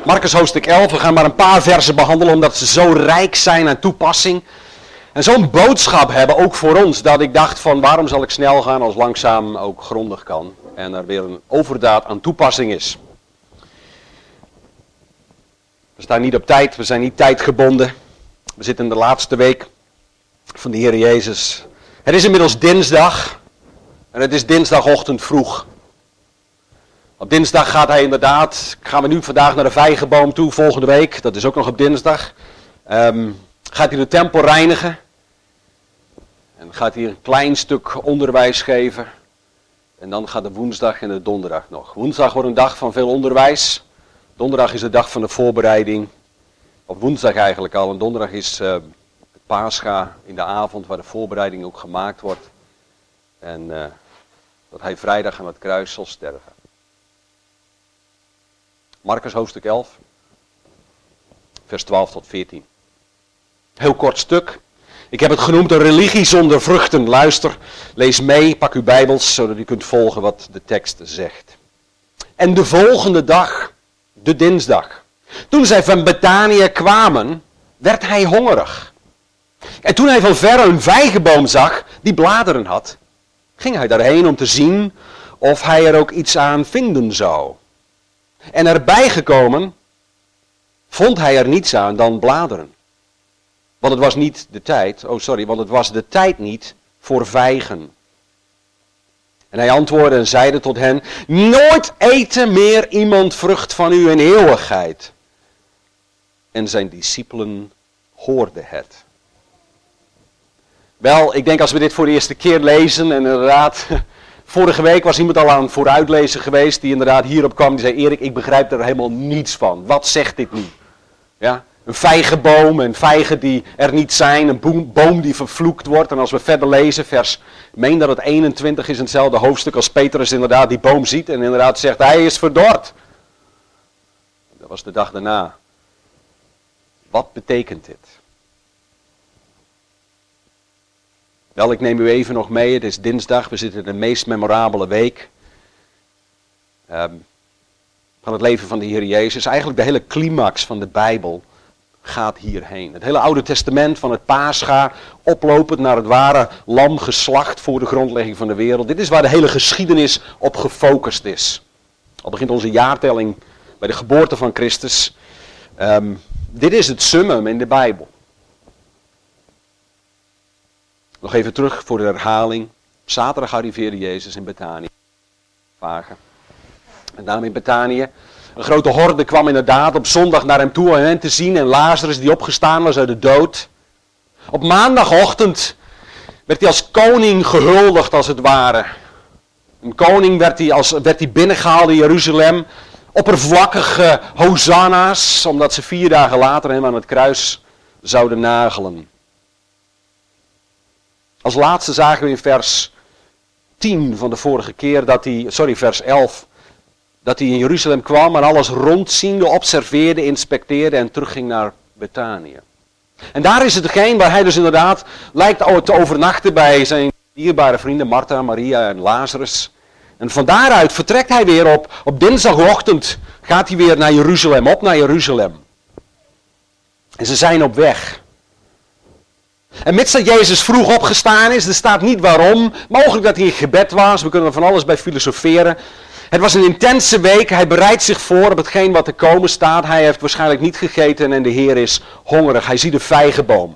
Marcus hoofdstuk 11, we gaan maar een paar versen behandelen omdat ze zo rijk zijn aan toepassing. En zo'n boodschap hebben, ook voor ons, dat ik dacht van waarom zal ik snel gaan als langzaam ook grondig kan. En er weer een overdaad aan toepassing is. We staan niet op tijd, we zijn niet tijdgebonden. We zitten in de laatste week van de Heer Jezus. Het is inmiddels dinsdag en het is dinsdagochtend vroeg. Op dinsdag gaan we nu vandaag naar de vijgenboom toe, volgende week, dat is ook nog op dinsdag. Gaat hij de tempel reinigen. En gaat hij een klein stuk onderwijs geven. En dan gaat de woensdag en de donderdag nog. Woensdag wordt een dag van veel onderwijs. Donderdag is de dag van de voorbereiding. Op woensdag eigenlijk al. En donderdag is het Pascha in de avond waar de voorbereiding ook gemaakt wordt. En dat hij vrijdag aan het kruis zal sterven. Marcus hoofdstuk 11, vers 12 tot 14. Heel kort stuk. Ik heb het genoemd een religie zonder vruchten. Luister, lees mee, pak uw Bijbels, zodat u kunt volgen wat de tekst zegt. En de volgende dag, de dinsdag, toen zij van Betanië kwamen, werd hij hongerig. En toen hij van verre een vijgenboom zag, die bladeren had, ging hij daarheen om te zien of hij er ook iets aan vinden zou. En erbij gekomen, vond hij er niets aan dan bladeren. Want het was niet de tijd, want het was de tijd niet voor vijgen. En hij antwoordde en zeide tot hen, nooit eten meer iemand vrucht van u in eeuwigheid. En zijn discipelen hoorden het. Wel, ik denk als we dit voor de eerste keer lezen, en inderdaad, vorige week was iemand al aan het vooruitlezen geweest, die inderdaad hierop kwam, die zei, Erik, ik begrijp er helemaal niets van. Wat zegt dit nu? Ja? Een vijgenboom en vijgen die er niet zijn, een boom die vervloekt wordt. En als we verder lezen, ik meen dat het 21 is in hetzelfde hoofdstuk als Petrus inderdaad die boom ziet en inderdaad zegt, hij is verdord. Dat was de dag daarna. Wat betekent dit? Wel, ik neem u even nog mee, het is dinsdag, we zitten in de meest memorabele week van het leven van de Heer Jezus. Eigenlijk de hele climax van de Bijbel gaat hierheen. Het hele Oude Testament van het Pascha, oplopend naar het ware lam geslacht voor de grondlegging van de wereld. Dit is waar de hele geschiedenis op gefocust is. Al begint onze jaartelling bij de geboorte van Christus. Dit is het summum in de Bijbel. Nog even terug voor de herhaling. Zaterdag arriveerde Jezus in Betanië. En daarom in Betanië. Een grote horde kwam inderdaad op zondag naar hem toe om hem te zien. En Lazarus die opgestaan was uit de dood. Op maandagochtend werd hij als koning gehuldigd als het ware. Een koning werd hij binnengehaald in Jeruzalem. Oppervlakkige hosanna's. Omdat ze 4 dagen later hem aan het kruis zouden nagelen. Als laatste zagen we in vers 10 van de vorige keer vers 11. Dat hij in Jeruzalem kwam en alles rondziende, observeerde, inspecteerde en terugging naar Betanië. En daar is hetgeen waar hij dus inderdaad lijkt te overnachten bij zijn dierbare vrienden Martha, Maria en Lazarus. En van daaruit vertrekt hij weer op dinsdagochtend, gaat hij weer naar Jeruzalem, op naar Jeruzalem. En ze zijn op weg. En mits dat Jezus vroeg opgestaan is, er staat niet waarom, mogelijk dat hij in gebed was, we kunnen er van alles bij filosoferen. Het was een intense week, hij bereidt zich voor op hetgeen wat te komen staat. Hij heeft waarschijnlijk niet gegeten en de Heer is hongerig. Hij ziet de vijgenboom.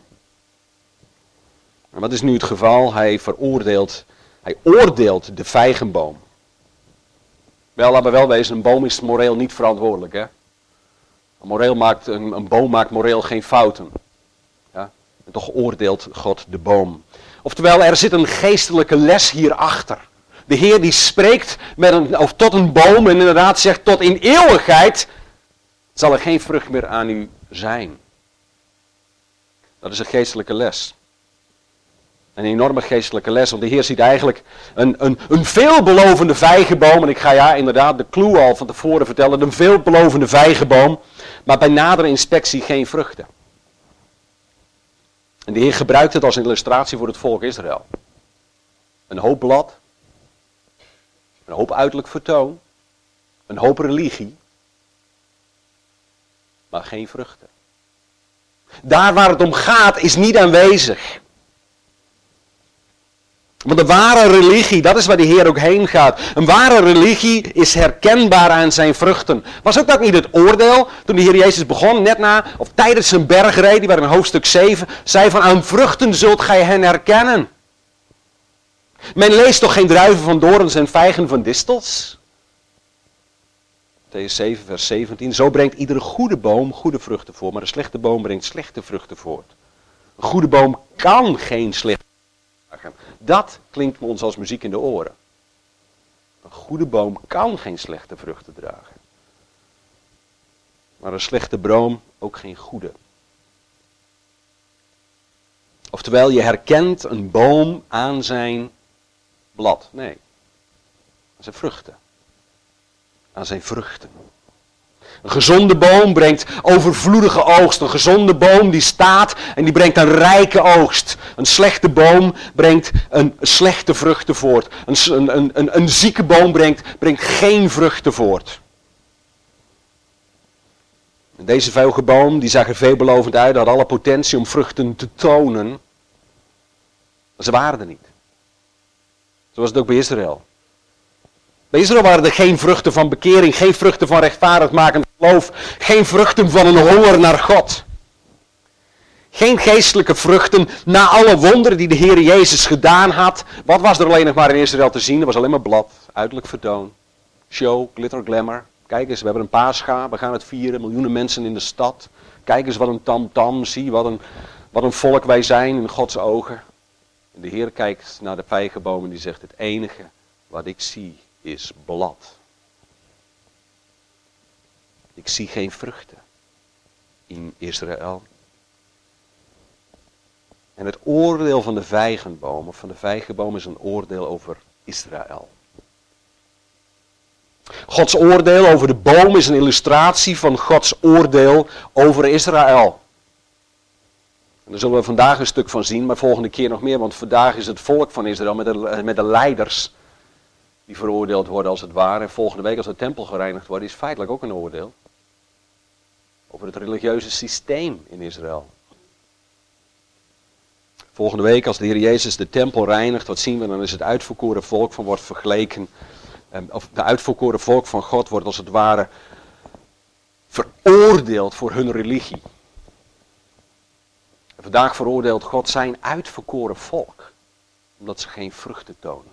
En wat is nu het geval? Hij oordeelt de vijgenboom. Wel, laten we wel wezen, een boom is moreel niet verantwoordelijk. Hè? Een boom maakt moreel geen fouten. Ja? En toch oordeelt God de boom. Oftewel, er zit een geestelijke les hierachter. De Heer die spreekt tot een boom en inderdaad zegt tot in eeuwigheid zal er geen vrucht meer aan u zijn. Dat is een geestelijke les. Een enorme geestelijke les, want de Heer ziet eigenlijk een veelbelovende vijgenboom. En ik ga inderdaad de clue al van tevoren vertellen. Een veelbelovende vijgenboom, maar bij nadere inspectie geen vruchten. En de Heer gebruikt het als illustratie voor het volk Israël. Een hoop blad. Een hoop uiterlijk vertoon. Een hoop religie. maar geen vruchten. Daar waar het om gaat is niet aanwezig. Want de ware religie, dat is waar de Heer ook heen gaat. Een ware religie is herkenbaar aan zijn vruchten. Was ook dat niet het oordeel toen de Heer Jezus begon, net na, of tijdens zijn bergreden, die waar in hoofdstuk 7, zei van aan vruchten zult gij hen herkennen. Men leest toch geen druiven van dorens en vijgen van distels? Mattheüs 7 vers 17. Zo brengt iedere goede boom goede vruchten voort, maar een slechte boom brengt slechte vruchten voort. Een goede boom kan geen slechte vruchten dragen. Dat klinkt ons als muziek in de oren. Een goede boom kan geen slechte vruchten dragen. Maar een slechte boom ook geen goede. Oftewel, je herkent een boom aan zijn blad. Nee, aan zijn vruchten. Aan zijn vruchten. Een gezonde boom brengt overvloedige oogst. Een gezonde boom die staat en die brengt een rijke oogst. Een slechte boom brengt een slechte vruchten voort. Een zieke boom brengt geen vruchten voort. En deze velge boom die zag er veelbelovend uit, had alle potentie om vruchten te tonen. Maar ze waren er niet. Zo was het ook bij Israël. Bij Israël waren er geen vruchten van bekering, geen vruchten van rechtvaardigmakend geloof, geen vruchten van een honger naar God. Geen geestelijke vruchten na alle wonderen die de Heer Jezus gedaan had. Wat was er alleen nog maar in Israël te zien? Er was alleen maar blad, uiterlijk vertoon, show, glitter, glamour. Kijk eens, we hebben een Pascha, we gaan het vieren, miljoenen mensen in de stad. Kijk eens wat een tamtam, zie wat een volk wij zijn in Gods ogen. En de Heer kijkt naar de vijgenboom en die zegt, het enige wat ik zie is blad. Ik zie geen vruchten in Israël. En het oordeel van de vijgenboom, of van de vijgenboom, is een oordeel over Israël. Gods oordeel over de boom is een illustratie van Gods oordeel over Israël. En daar zullen we vandaag een stuk van zien, maar volgende keer nog meer, want vandaag is het volk van Israël met de leiders die veroordeeld worden als het ware. En volgende week als de tempel gereinigd wordt, is feitelijk ook een oordeel over het religieuze systeem in Israël. Volgende week als de Heer Jezus de tempel reinigt, wat zien we? Dan is het uitverkoren volk van wordt vergeleken, of de uitverkoren volk van God wordt als het ware veroordeeld voor hun religie. En vandaag veroordeelt God zijn uitverkoren volk, omdat ze geen vruchten tonen.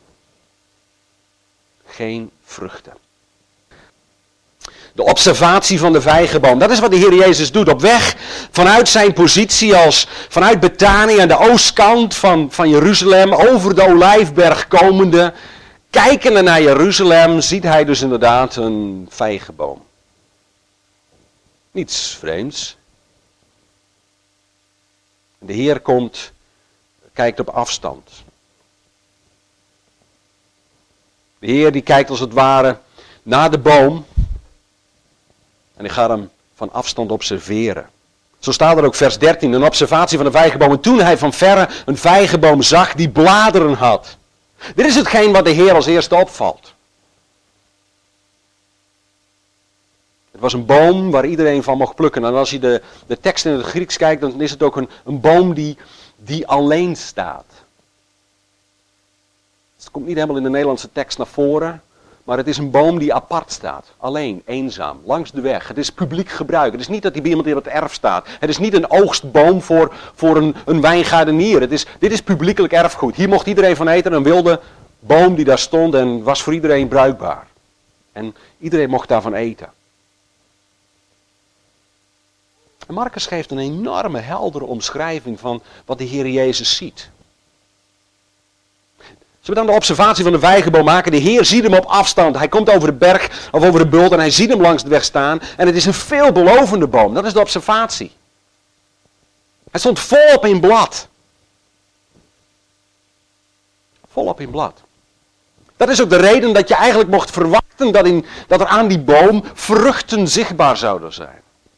Geen vruchten. De observatie van de vijgenboom, dat is wat de Heer Jezus doet. Op weg vanuit zijn positie als vanuit Betanië aan de oostkant van Jeruzalem, over de Olijfberg komende, kijkende naar Jeruzalem, ziet hij dus inderdaad een vijgenboom. Niets vreemds. De Heer kijkt op afstand. De Heer die kijkt als het ware naar de boom. En die gaat hem van afstand observeren. Zo staat er ook vers 13, een observatie van de vijgenboom. En toen hij van verre een vijgenboom zag die bladeren had. Dit is hetgeen wat de Heer als eerste opvalt. Het was een boom waar iedereen van mocht plukken. En als je de tekst in het Grieks kijkt, dan is het ook een boom die alleen staat. Het komt niet helemaal in de Nederlandse tekst naar voren. Maar het is een boom die apart staat. Alleen, eenzaam, langs de weg. Het is publiek gebruik. Het is niet dat hij bij iemand in het erf staat. Het is niet een oogstboom voor een wijngaardenier. Dit is publiekelijk erfgoed. Hier mocht iedereen van eten. Een wilde boom die daar stond en was voor iedereen bruikbaar. En iedereen mocht daarvan eten. En Marcus geeft een enorme heldere omschrijving van wat de Heer Jezus ziet. Zullen we dan de observatie van de vijgenboom maken? De Heer ziet hem op afstand. Hij komt over de berg of over de bult en hij ziet hem langs de weg staan. En het is een veelbelovende boom. Dat is de observatie. Hij stond volop in blad. Volop in blad. Dat is ook de reden dat je eigenlijk mocht verwachten dat er aan die boom vruchten zichtbaar zouden zijn.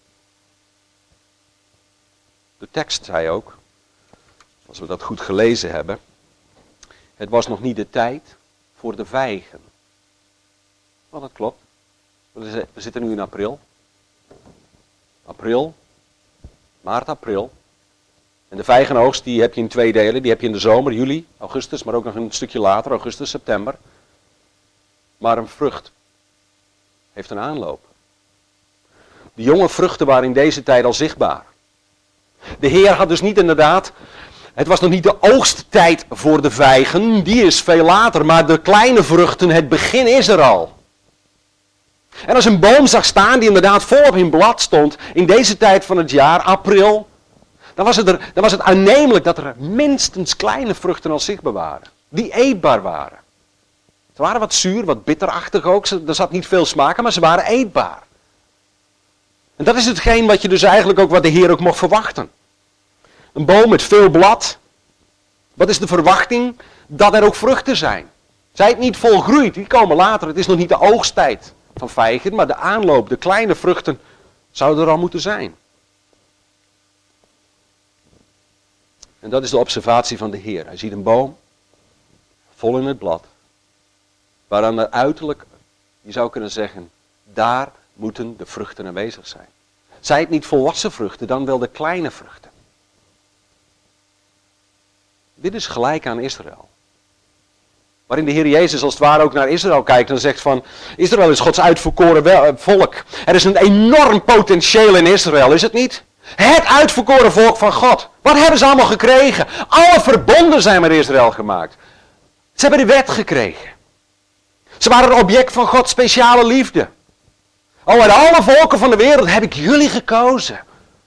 De tekst zei ook, als we dat goed gelezen hebben, het was nog niet de tijd voor de vijgen. Want dat klopt. We zitten nu in april. April, maart, april. En de vijgenoogst die heb je in 2 delen. Die heb je in de zomer, juli, augustus, maar ook nog een stukje later, augustus, september. Maar een vrucht heeft een aanloop. De jonge vruchten waren in deze tijd al zichtbaar. De Heer had dus niet inderdaad, het was nog niet de oogsttijd voor de vijgen, die is veel later, maar de kleine vruchten, het begin is er al. En als een boom zag staan die inderdaad volop in blad stond, in deze tijd van het jaar, april, dan was het aannemelijk dat er minstens kleine vruchten al zichtbaar waren, die eetbaar waren. Ze waren wat zuur, wat bitterachtig ook, er zat niet veel smaak aan, maar ze waren eetbaar. En dat is hetgeen wat je dus eigenlijk ook, wat de Heer ook mocht verwachten. Een boom met veel blad. Wat is de verwachting? Dat er ook vruchten zijn. Zij het niet volgroeit, die komen later. Het is nog niet de oogsttijd van vijgen, maar de aanloop, de kleine vruchten zouden er al moeten zijn. En dat is de observatie van de Heer. Hij ziet een boom, vol in het blad, waaraan er uiterlijk, je zou kunnen zeggen, daar moeten de vruchten aanwezig zijn. Zij het niet volwassen vruchten, dan wel de kleine vruchten. Dit is gelijk aan Israël. Waarin de Heer Jezus als het ware ook naar Israël kijkt en zegt van, Israël is Gods uitverkoren volk. Er is een enorm potentieel in Israël, is het niet? Het uitverkoren volk van God. Wat hebben ze allemaal gekregen? Alle verbonden zijn met Israël gemaakt. Ze hebben de wet gekregen. Ze waren een object van Gods speciale liefde. Oh, uit alle volken van de wereld heb ik jullie gekozen.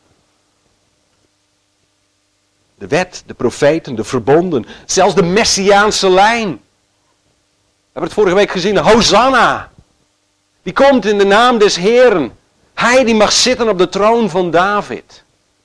De wet, de profeten, de verbonden, zelfs de messiaanse lijn. We hebben het vorige week gezien, Hosanna. Die komt in de naam des Heeren. Hij die mag zitten op de troon van David.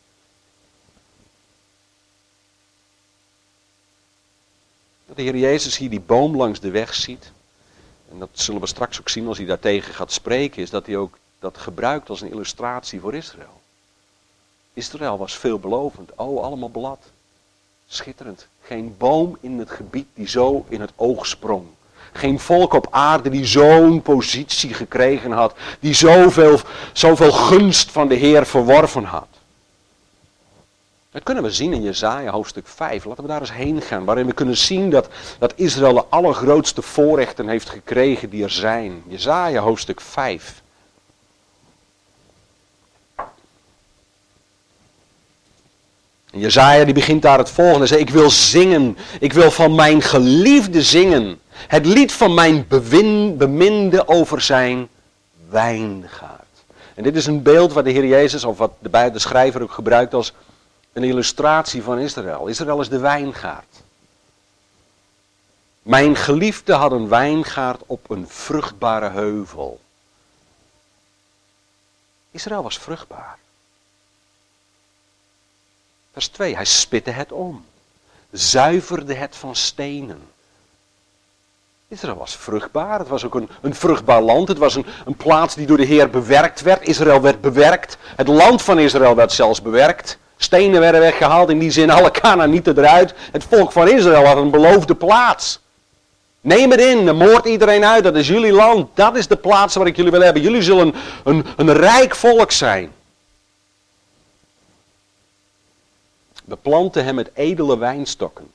Dat de Heer Jezus hier die boom langs de weg ziet. En dat zullen we straks ook zien als hij daartegen gaat spreken, is dat hij ook dat gebruikt als een illustratie voor Israël. Israël was veelbelovend. Oh, allemaal blad. Schitterend. Geen boom in het gebied die zo in het oog sprong. Geen volk op aarde die zo'n positie gekregen had. Die zoveel gunst van de Heer verworven had. Dat kunnen we zien in Jesaja hoofdstuk 5. Laten we daar eens heen gaan. Waarin we kunnen zien dat Israël de allergrootste voorrechten heeft gekregen die er zijn. Jesaja hoofdstuk 5. En Jesaja die begint daar het volgende. Hij zegt, ik wil zingen. Ik wil van mijn geliefde zingen. Het lied van mijn beminde over zijn wijngaard. En dit is een beeld wat de Heer Jezus, of wat de schrijver ook gebruikt als een illustratie van Israël. Israël is de wijngaard. Mijn geliefde had een wijngaard op een vruchtbare heuvel. Israël was vruchtbaar. Vers 2, hij spitte het om. Zuiverde het van stenen. Israël was vruchtbaar. Het was ook een vruchtbaar land. Het was een plaats die door de Heer bewerkt werd. Israël werd bewerkt. Het land van Israël werd zelfs bewerkt. Stenen werden weggehaald. In die zin alle Kanaanieten eruit. Het volk van Israël had een beloofde plaats. Neem het in. Moord iedereen uit. Dat is jullie land. Dat is de plaats waar ik jullie wil hebben. Jullie zullen een rijk volk zijn. We planten hem met edele wijnstokken.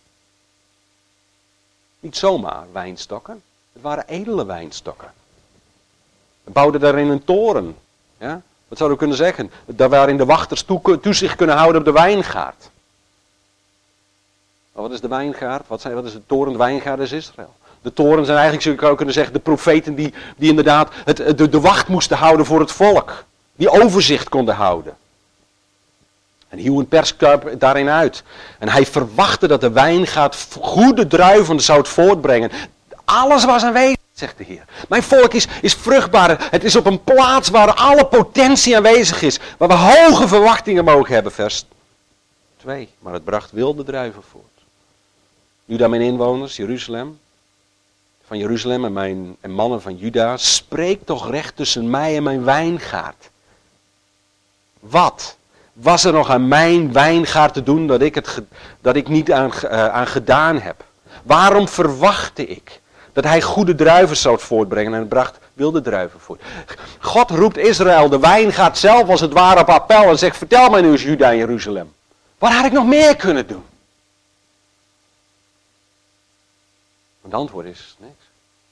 Niet zomaar wijnstokken. Het waren edele wijnstokken. We bouwden daarin een toren. Ja? Wat zouden we kunnen zeggen? Daar waarin de wachters toezicht kunnen houden op de wijngaard. Maar wat is de wijngaard? Wat is de toren? De wijngaard is Israël. De toren zijn eigenlijk, zou je kunnen zeggen, de profeten die inderdaad de wacht moesten houden voor het volk. Die overzicht konden houden. En hieuw een perskuip daarin uit. En hij verwachtte dat de wijngaard goede druiven zou voortbrengen. Alles was aanwezig, zegt de Heer. Mijn volk is vruchtbaar. Het is op een plaats waar alle potentie aanwezig is. Waar we hoge verwachtingen mogen hebben. Vers 2. Maar het bracht wilde druiven voort. Juda, mijn inwoners, Jeruzalem. Van Jeruzalem en mannen van Juda. Spreek toch recht tussen mij en mijn wijngaard. Wat was er nog aan mijn wijngaard te doen dat ik niet aan gedaan heb? Waarom verwachtte ik dat hij goede druiven zou voortbrengen en het bracht wilde druiven voort. God roept Israël, de wijngaard zelf als het ware op appel en zegt, vertel mij nu eens Juda en Jeruzalem. Wat had ik nog meer kunnen doen? Het antwoord is niks.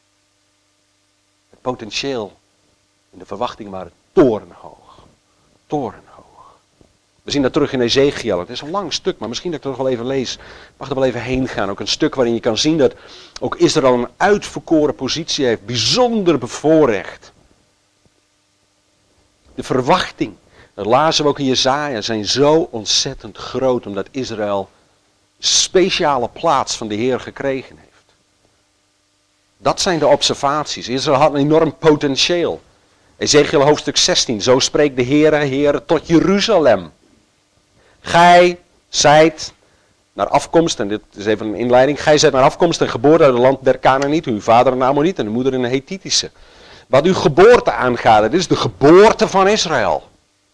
Het potentieel en de verwachtingen waren torenhoog. Torenhoog. We zien dat terug in Ezekiel. Het is een lang stuk, maar misschien dat ik het nog wel even lees. Ik mag er wel even heen gaan. Ook een stuk waarin je kan zien dat ook Israël een uitverkoren positie heeft. Bijzonder bevoorrecht. De verwachting, dat lazen we ook in Jesaja, zijn zo ontzettend groot. Omdat Israël een speciale plaats van de Heer gekregen heeft. Dat zijn de observaties. Israël had een enorm potentieel. Ezekiel hoofdstuk 16. Zo spreekt de Heere tot Jeruzalem. Gij zijt naar afkomst, en dit is even een inleiding. Gij zijt naar afkomst en geboren uit het land der Kanaanieten. Uw vader een Ammoniet en uw moeder een Hethitische. Wat uw geboorte aangaat, dit is de geboorte van Israël.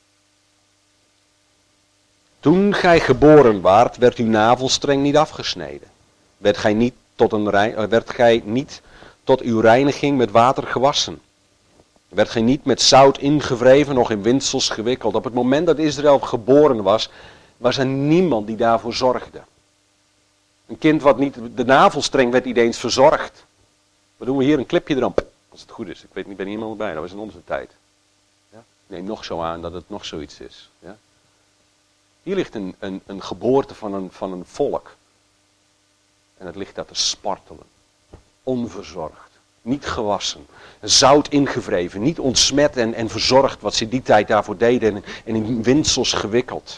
Toen gij geboren waart, werd uw navelstreng niet afgesneden. Werd gij niet tot uw reiniging met water gewassen. Werd gij niet met zout ingewreven, nog in windsels gewikkeld. Op het moment dat Israël geboren was, was er niemand die daarvoor zorgde. Een kind wat niet, de navelstreng werd niet eens verzorgd. Wat doen we hier? Een clipje erom. Als het goed is. Ik weet niet, ben iemand bij. Dat was in onze tijd. Ja? Ik neem nog zo aan dat het nog zoiets is. Ja? Hier ligt een geboorte van een volk. En het ligt daar te spartelen. Onverzorgd. Niet gewassen. Zout ingewreven. Niet ontsmet en verzorgd wat ze die tijd daarvoor deden. En in windsels gewikkeld.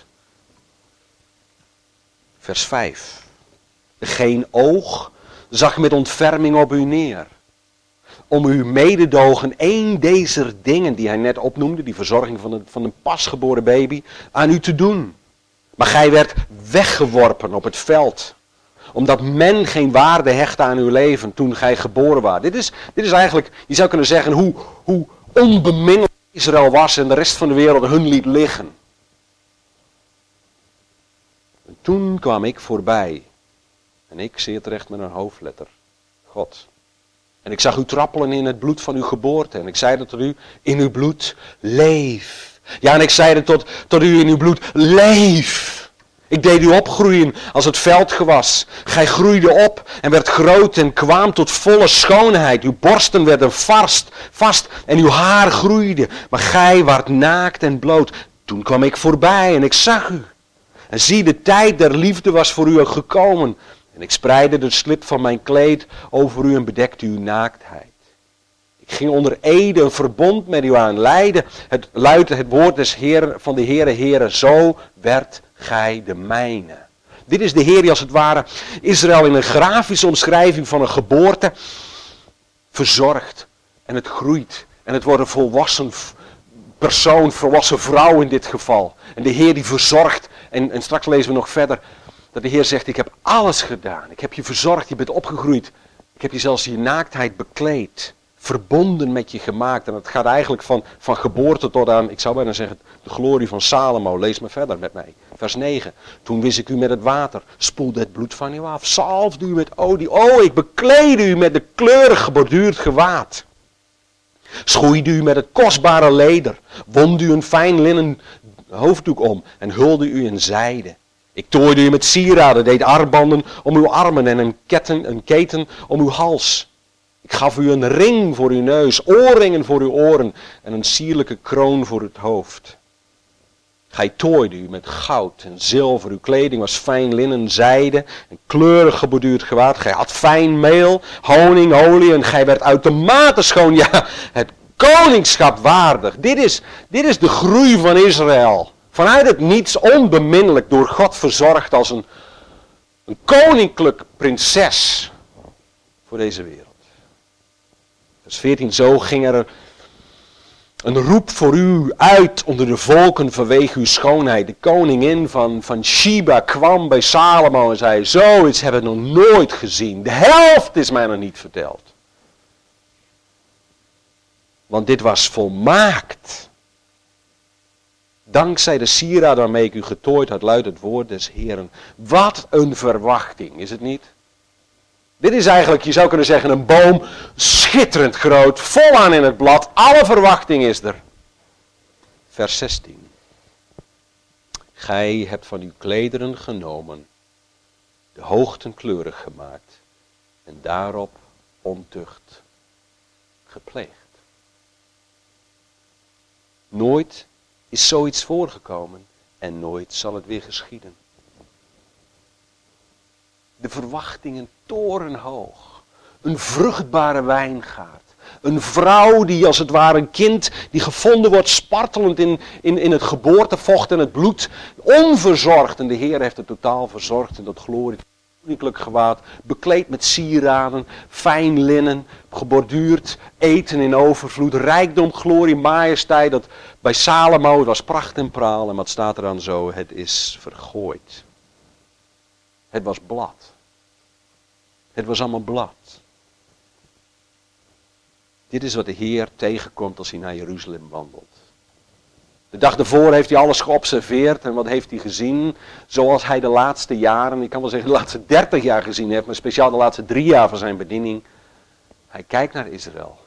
Vers 5. Geen oog zag met ontferming op u neer. Om uw mededogen één deze dingen die hij net opnoemde. Die verzorging van een pasgeboren baby. Aan u te doen. Maar gij werd weggeworpen op het veld. Omdat men geen waarde hechtte aan uw leven toen gij geboren waart. Dit is eigenlijk, je zou kunnen zeggen, hoe onbeminnelijk Israël was en de rest van de wereld hun liet liggen. En toen kwam ik voorbij. En ik, zeer terecht met een hoofdletter. God. En ik zag u trappelen in het bloed van uw geboorte. En ik zeide tot u, in uw bloed, leef. Ja, en ik zeide tot u in uw bloed, leef. Ik deed u opgroeien als het veldgewas. Gij groeide op en werd groot en kwam tot volle schoonheid. Uw borsten werden vast en uw haar groeide. Maar gij waart naakt en bloot. Toen kwam ik voorbij en ik zag u. En zie, de tijd der liefde was voor u gekomen. En ik spreidde de slip van mijn kleed over u en bedekte uw naaktheid. Ik ging onder ede een verbond met u aan. Luidde het woord des Heeren, van de Heere, zo werd gij de mijne. Dit is de Heer die als het ware Israël in een grafische omschrijving van een geboorte verzorgt. En het groeit. En het wordt een volwassen persoon, volwassen vrouw in dit geval. En de Heer die verzorgt. En straks lezen we nog verder dat de Heer zegt, ik heb alles gedaan. Ik heb je verzorgd, je bent opgegroeid. Ik heb je zelfs je naaktheid bekleed. Verbonden met je gemaakt. En het gaat eigenlijk van geboorte tot aan, ik zou bijna zeggen, de glorie van Salomo. Lees maar verder met mij. Vers 9. Toen wist ik u met het water, spoelde het bloed van u af. Zalfde u met olie. Oh, ik bekleedde u met de kleurig geborduurd gewaad. Schoeide u met het kostbare leder. Wond u een fijn linnen hoofddoek om. En hulde u in zijde. Ik tooide u met sieraden, deed armbanden om uw armen en een keten om uw hals. Ik gaf u een ring voor uw neus, oorringen voor uw oren en een sierlijke kroon voor het hoofd. Gij tooide u met goud en zilver, uw kleding was fijn linnen, zijde en kleurig geborduurd gewaad. Gij had fijn meel, honing, olie en gij werd uitermate schoon, ja, het koningschap waardig. Dit is de groei van Israël. Vanuit het niets onbeminnelijk door God verzorgd als een koninklijk prinses voor deze wereld. Vers 14, zo ging er een roep voor u uit onder de volken vanwege uw schoonheid. De koningin van Sheba kwam bij Salomo en zei, zoiets hebben we nog nooit gezien. De helft is mij nog niet verteld. Want dit was volmaakt. Dankzij de sieraad waarmee ik u getooid had, luidt het woord des Heeren. Wat een verwachting, is het niet? Dit is eigenlijk, je zou kunnen zeggen, een boom, schitterend groot, volaan in het blad, alle verwachting is er. Vers 16. Gij hebt van uw klederen genomen, de hoogten kleurig gemaakt en daarop ontucht gepleegd. Nooit is zoiets voorgekomen en nooit zal het weer geschieden. De verwachtingen torenhoog. Een vruchtbare wijngaard. Een vrouw die als het ware een kind die gevonden wordt spartelend in het geboortevocht en het bloed. Onverzorgd. En de Heer heeft het totaal verzorgd in dat glorie. Koninklijk gewaad, bekleed met sieraden, fijn linnen, geborduurd, eten in overvloed, rijkdom, glorie, majesteit. Dat bij Salomo, het was pracht en praal. En wat staat er dan zo? Het is vergooid. Het was blad. Het was allemaal blad. Dit is wat de Heer tegenkomt als hij naar Jeruzalem wandelt. De dag ervoor heeft hij alles geobserveerd en wat heeft hij gezien? Zoals hij de laatste jaren, ik kan wel zeggen de laatste 30 jaar gezien heeft, maar speciaal de laatste 3 jaar van zijn bediening. Hij kijkt naar Israël.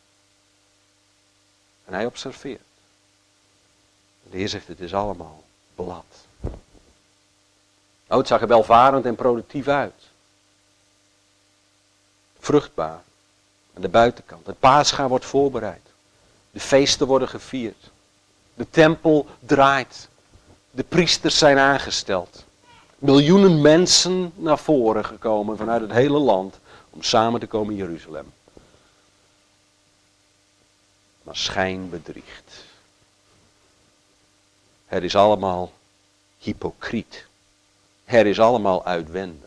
En hij observeert. De Heer zegt, het is allemaal blad. Nou, het zag er welvarend en productief uit. Vruchtbaar. Aan de buitenkant. Het Pascha wordt voorbereid. De feesten worden gevierd. De tempel draait. De priesters zijn aangesteld. Miljoenen mensen naar voren gekomen vanuit het hele land om samen te komen in Jeruzalem. Maar schijn bedriegt. Het is allemaal hypocriet. Het is allemaal uitwendig.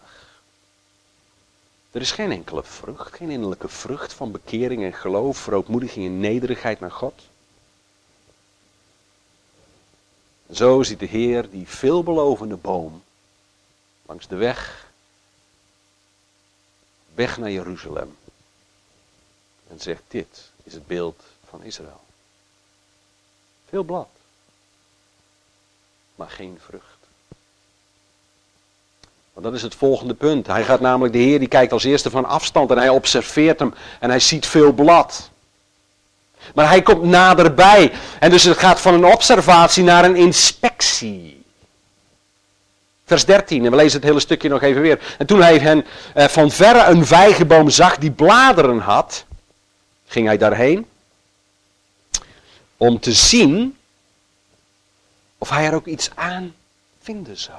Er is geen enkele vrucht, geen innerlijke vrucht van bekering en geloof, verootmoediging en nederigheid naar God. En zo ziet de Heer die veelbelovende boom langs de weg naar Jeruzalem. En zegt, dit is het beeld van Israël. Veel blad, maar geen vrucht. Want dat is het volgende punt. Hij gaat namelijk, de Heer die kijkt als eerste van afstand en hij observeert hem en hij ziet veel blad. Maar hij komt naderbij en dus het gaat van een observatie naar een inspectie. Vers 13, en we lezen het hele stukje nog even weer. En toen hij hen van verre een vijgenboom zag die bladeren had, ging hij daarheen om te zien of hij er ook iets aan vinden zou.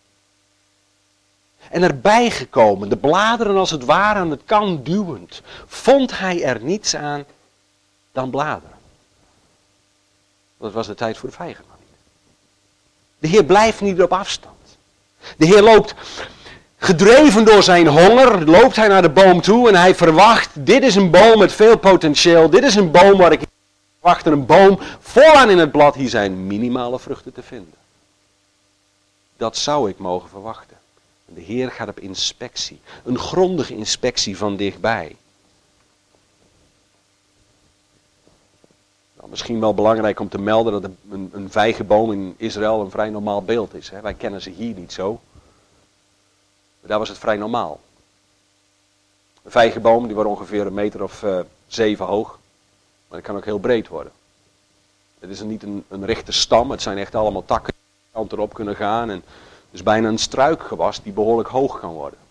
En erbij gekomen, de bladeren als het ware aan het kan duwend, vond hij er niets aan dan bladeren. Dat was de tijd voor de vijgen nog niet. De Heer blijft niet op afstand. De Heer loopt, gedreven door zijn honger, loopt hij naar de boom toe en hij verwacht, dit is een boom met veel potentieel, dit is een boom waar ik verwacht, een boom vooraan in het blad, hier zijn minimale vruchten te vinden. Dat zou ik mogen verwachten. De Heer gaat op inspectie. Een grondige inspectie van dichtbij. Nou, misschien wel belangrijk om te melden dat een vijgenboom in Israël een vrij normaal beeld is. Wij kennen ze hier niet zo. Maar daar was het vrij normaal. Een vijgenboom die wordt ongeveer 1 meter of 7 hoog. Maar die kan ook heel breed worden. Het is niet een rechte stam. Het zijn echt allemaal takken die kant erop kunnen gaan. En dus bijna een struikgewas die behoorlijk hoog kan worden.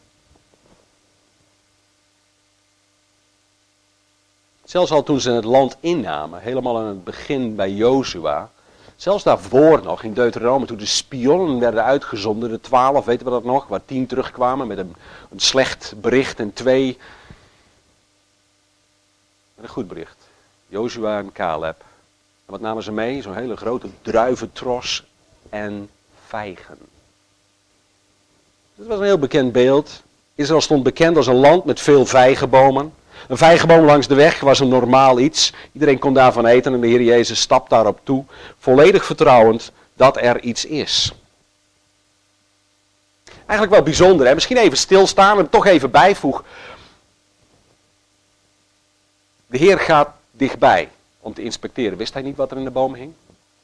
Zelfs al toen ze het land innamen, helemaal aan het begin bij Jozua. Zelfs daarvoor nog in Deuteronomium, toen de spionnen werden uitgezonden, de 12, weten we dat nog, waar 10 terugkwamen met een slecht bericht en 2 met een goed bericht. Jozua en Caleb. En wat namen ze mee? Zo'n hele grote druiventros en vijgen. Dat was een heel bekend beeld. Israël stond bekend als een land met veel vijgenbomen. Een vijgenboom langs de weg was een normaal iets. Iedereen kon daarvan eten en de Heer Jezus stapt daarop toe. Volledig vertrouwend dat er iets is. Eigenlijk wel bijzonder, hè? Misschien even stilstaan en toch even bijvoegen. De Heer gaat dichtbij om te inspecteren. Wist hij niet wat er in de boom hing?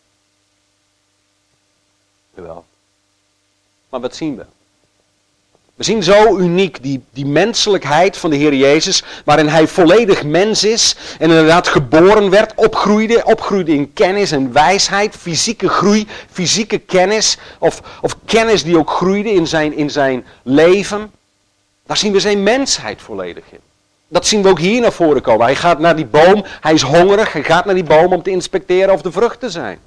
Jawel. Maar wat zien we? We zien zo uniek die menselijkheid van de Heer Jezus, waarin hij volledig mens is en inderdaad geboren werd, opgroeide in kennis en wijsheid, fysieke groei, fysieke kennis, of kennis die ook groeide in zijn leven. Daar zien we zijn mensheid volledig in. Dat zien we ook hier naar voren komen. Hij gaat naar die boom, hij is hongerig, hij gaat naar die boom om te inspecteren of de vruchten zijn.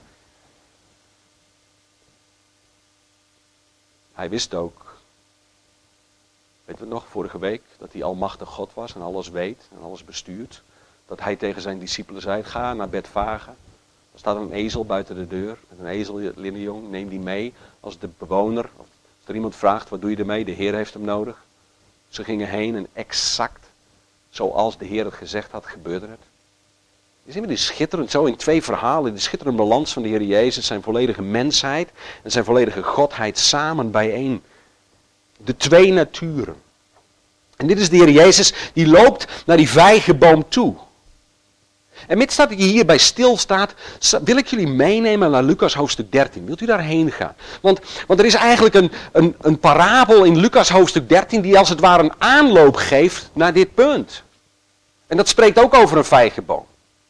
Hij wist ook, weten we nog, vorige week, dat hij almachtig God was en alles weet en alles bestuurt. Dat hij tegen zijn discipelen zei, ga naar Bethfage. Er staat een ezel buiten de deur. Met een ezel, Lindenjong, neem die mee als de bewoner. Of als er iemand vraagt, wat doe je ermee? De Heer heeft hem nodig. Ze gingen heen en exact zoals de Heer het gezegd had, gebeurde het. Je ziet me die schitterend, zo in 2 verhalen, die schitterende balans van de Heer Jezus, zijn volledige mensheid en zijn volledige godheid samen bijeen. De 2 naturen. En dit is de Heer Jezus, die loopt naar die vijgenboom toe. En mits dat je hierbij stilstaat, wil ik jullie meenemen naar Lucas hoofdstuk 13. Wilt u daarheen gaan? Want er is eigenlijk een parabel in Lucas hoofdstuk 13 die als het ware een aanloop geeft naar dit punt. En dat spreekt ook over een vijgenboom.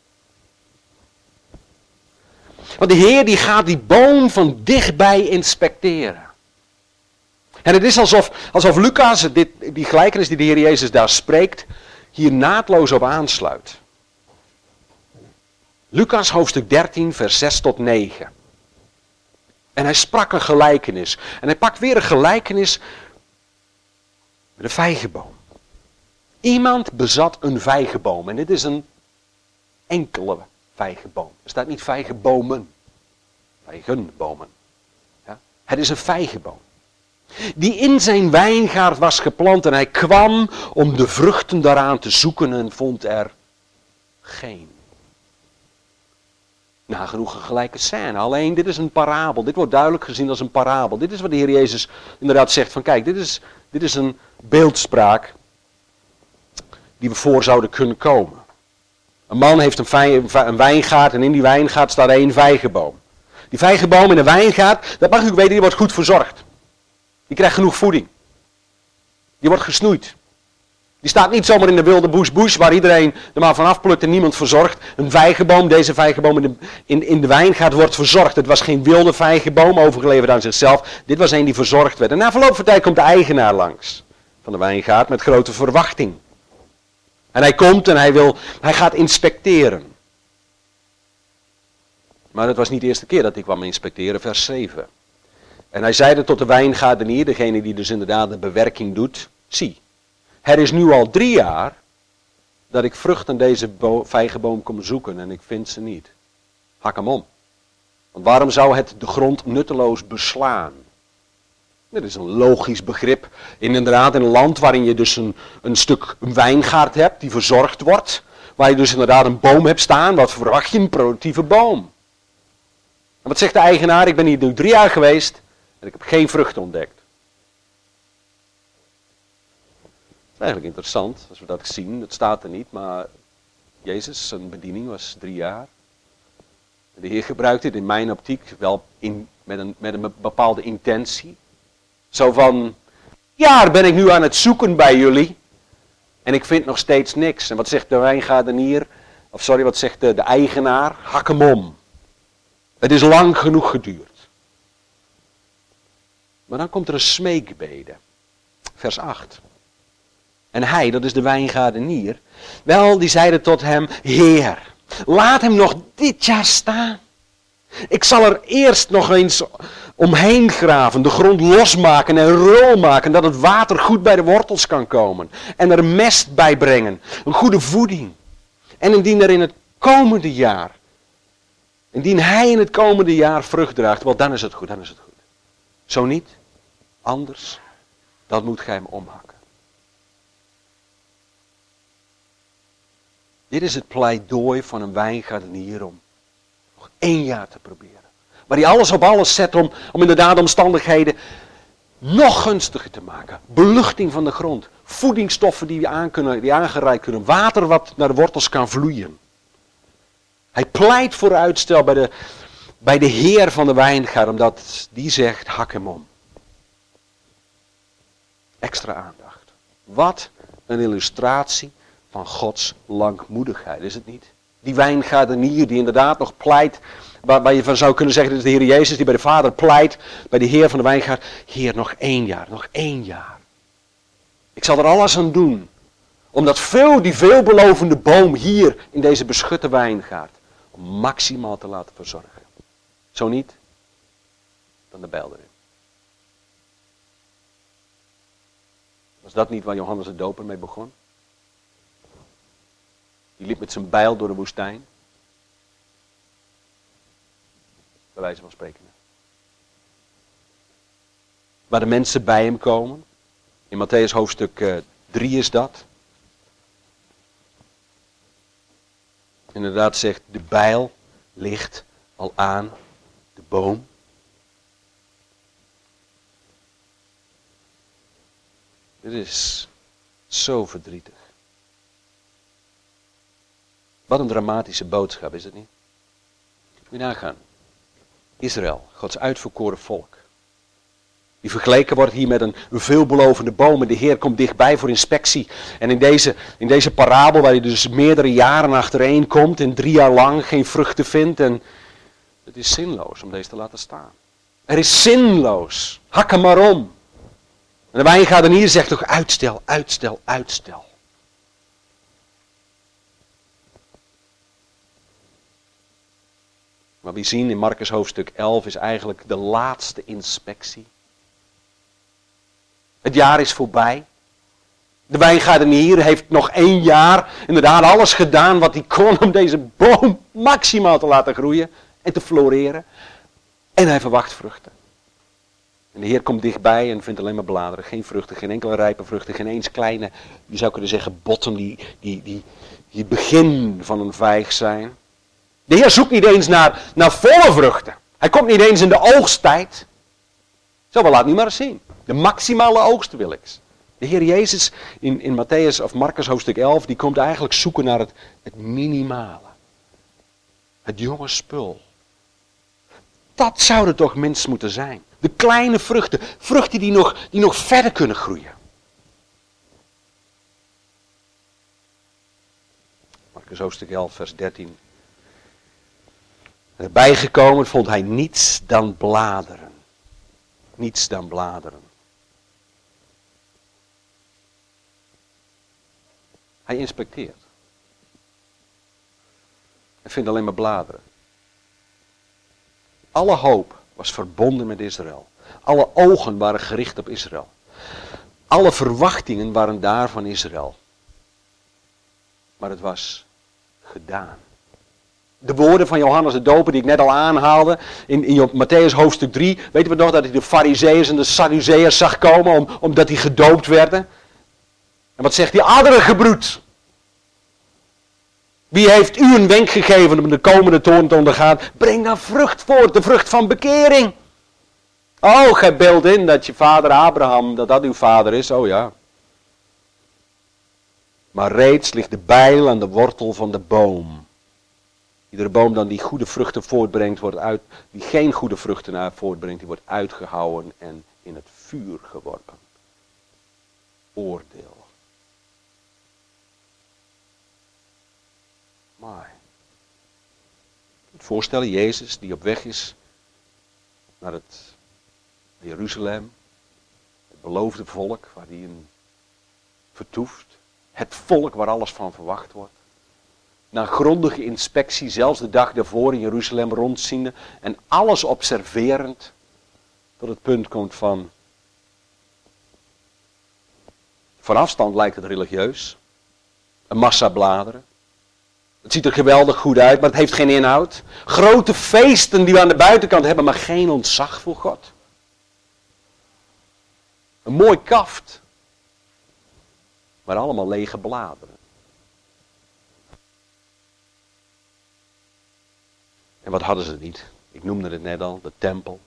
Want de Heer die gaat die boom van dichtbij inspecteren. En het is alsof Lucas, die gelijkenis die de Heer Jezus daar spreekt, hier naadloos op aansluit. Lucas hoofdstuk 13 vers 6 tot 9. En hij sprak een gelijkenis. En hij pakt weer een gelijkenis met een vijgenboom. Iemand bezat een vijgenboom. En dit is een enkele vijgenboom. Er staat niet vijgenbomen. Vijgenbomen. Ja? Het is een vijgenboom. Die in zijn wijngaard was geplant en hij kwam om de vruchten daaraan te zoeken en vond er geen. Nagenoeg een gelijke scène, alleen dit is een parabel. Dit wordt duidelijk gezien als een parabel. Dit is wat de Heer Jezus inderdaad zegt van kijk, dit is een beeldspraak die we voor zouden kunnen komen. Een man heeft een wijngaard en in die wijngaard staat 1 vijgenboom. Die vijgenboom in de wijngaard, dat mag u weten, die wordt goed verzorgd. Die krijgt genoeg voeding. Die wordt gesnoeid. Die staat niet zomaar in de wilde bush waar iedereen er maar vanaf plukt en niemand verzorgt. Een vijgenboom, deze vijgenboom in de wijngaard wordt verzorgd. Het was geen wilde vijgenboom overgeleverd aan zichzelf. Dit was een die verzorgd werd. En na verloop van tijd komt de eigenaar langs van de wijngaard met grote verwachting. En hij komt en hij gaat inspecteren. Maar het was niet de eerste keer dat hij kwam inspecteren, vers 7. En hij zeide tot de wijngaardenier, degene die dus inderdaad de bewerking doet, zie, het is nu al 3 jaar dat ik vrucht aan deze vijgenboom kom zoeken en ik vind ze niet. Hak hem om. Want waarom zou het de grond nutteloos beslaan? Dit is een logisch begrip. Inderdaad, in een land waarin je dus een stuk wijngaard hebt die verzorgd wordt. Waar je dus inderdaad een boom hebt staan. Wat verwacht je? Een productieve boom. En wat zegt de eigenaar? Ik ben hier nu 3 jaar geweest en ik heb geen vruchten ontdekt. Dat is eigenlijk interessant als we dat zien. Het staat er niet, maar Jezus, zijn bediening was 3 jaar. De Heer gebruikt dit in mijn optiek wel met een bepaalde intentie. Zo van, jaar ben ik nu aan het zoeken bij jullie en ik vind nog steeds niks. En wat zegt de wijngaardenier, wat zegt de eigenaar? Hak hem om. Het is lang genoeg geduurd. Maar dan komt er een smeekbede. Vers 8. En hij, dat is de wijngaardenier, wel die zeide tot hem, Heer, laat hem nog dit jaar staan. Ik zal er eerst nog eens omheen graven, de grond losmaken en rol maken, dat het water goed bij de wortels kan komen. En er mest bij brengen, een goede voeding. En indien er in het komende jaar, indien hij in het komende jaar vrucht draagt, wel dan is het goed, dan is het goed. Zo niet, anders, dan moet gij hem omhakken. Dit is het pleidooi van een wijngaardenier om nog 1 jaar te proberen. Waar hij alles op alles zet om inderdaad omstandigheden nog gunstiger te maken. Beluchting van de grond. Voedingsstoffen die aangereikt kunnen. Water wat naar de wortels kan vloeien. Hij pleit voor uitstel bij de Heer van de wijngaard. Omdat die zegt, hak hem om. Extra aandacht. Wat een illustratie van Gods langmoedigheid, is het niet? Die wijngaardenier die inderdaad nog pleit, waar je van zou kunnen zeggen, dat is de Heer Jezus die bij de Vader pleit, bij de Heer van de wijngaard. Heer, nog 1 jaar, nog 1 jaar. Ik zal er alles aan doen, om die veelbelovende boom hier in deze beschutte wijngaard, om maximaal te laten verzorgen. Zo niet, dan de bijl erin. Was dat niet waar Johannes de Doper mee begon? Die liep met zijn bijl door de woestijn. Bij wijze van spreken. Waar de mensen bij hem komen. In Mattheüs hoofdstuk 3 is dat. Inderdaad zegt, de bijl ligt al aan de boom. Dit is zo verdrietig. Wat een dramatische boodschap, is het niet? Moet je nagaan. Israël, Gods uitverkoren volk. Die vergeleken wordt hier met een veelbelovende boom. En de Heer komt dichtbij voor inspectie. En in deze parabel, waar hij dus meerdere jaren achtereen komt en 3 jaar lang geen vruchten vindt. En het is zinloos om deze te laten staan. Er is zinloos. Hak hem maar om. En de wijngaardenier zegt toch uitstel, uitstel, uitstel. Wat we zien in Marcus hoofdstuk 11 is eigenlijk de laatste inspectie. Het jaar is voorbij. De wijngaardenier heeft nog 1 jaar inderdaad alles gedaan wat hij kon om deze boom maximaal te laten groeien en te floreren. En hij verwacht vruchten. En de Heer komt dichtbij en vindt alleen maar bladeren, geen vruchten, geen enkele rijpe vruchten, geen eens kleine, je zou kunnen zeggen botten die het begin van een vijg zijn. De Heer zoekt niet eens naar volle vruchten. Hij komt niet eens in de oogsttijd. Zo, laat nu maar eens zien. De maximale oogst wil ik. De Heer Jezus in Matthäus of Marcus hoofdstuk 11, die komt eigenlijk zoeken naar het minimale. Het jonge spul. Dat zou er toch minst moeten zijn. De kleine vruchten. Vruchten die nog verder kunnen groeien. Marcus hoofdstuk 11 vers 13. Erbij gekomen vond hij niets dan bladeren. Niets dan bladeren. Hij inspecteert. Hij vindt alleen maar bladeren. Alle hoop was verbonden met Israël. Alle ogen waren gericht op Israël. Alle verwachtingen waren daar van Israël. Maar het was gedaan. De woorden van Johannes de Doper die ik net al aanhaalde in Matthäus hoofdstuk 3. Weten we nog dat hij de Farizeeërs en de Sadduceërs zag komen omdat die gedoopt werden? En wat zegt die andere gebroed? Wie heeft u een wenk gegeven om de komende toorn te ondergaan? Breng dan vrucht voort, de vrucht van bekering. Oh, gij beeldt in dat je vader Abraham, dat uw vader is. Oh ja. Maar reeds ligt de bijl aan de wortel van de boom. Iedere boom dan die goede vruchten voortbrengt, die geen goede vruchten voortbrengt, die wordt uitgehouwen en in het vuur geworpen. Oordeel. Maar het voorstellen, Jezus die op weg is naar het Jeruzalem, het beloofde volk waar hij in vertoeft, het volk waar alles van verwacht wordt. Na grondige inspectie, zelfs de dag daarvoor in Jeruzalem rondziende en alles observerend, tot het punt komt van afstand lijkt het religieus, een massa bladeren. Het ziet er geweldig goed uit, maar het heeft geen inhoud. Grote feesten die we aan de buitenkant hebben, maar geen ontzag voor God. Een mooi kaft, maar allemaal lege bladeren. En wat hadden ze niet? Ik noemde het net al, de tempel.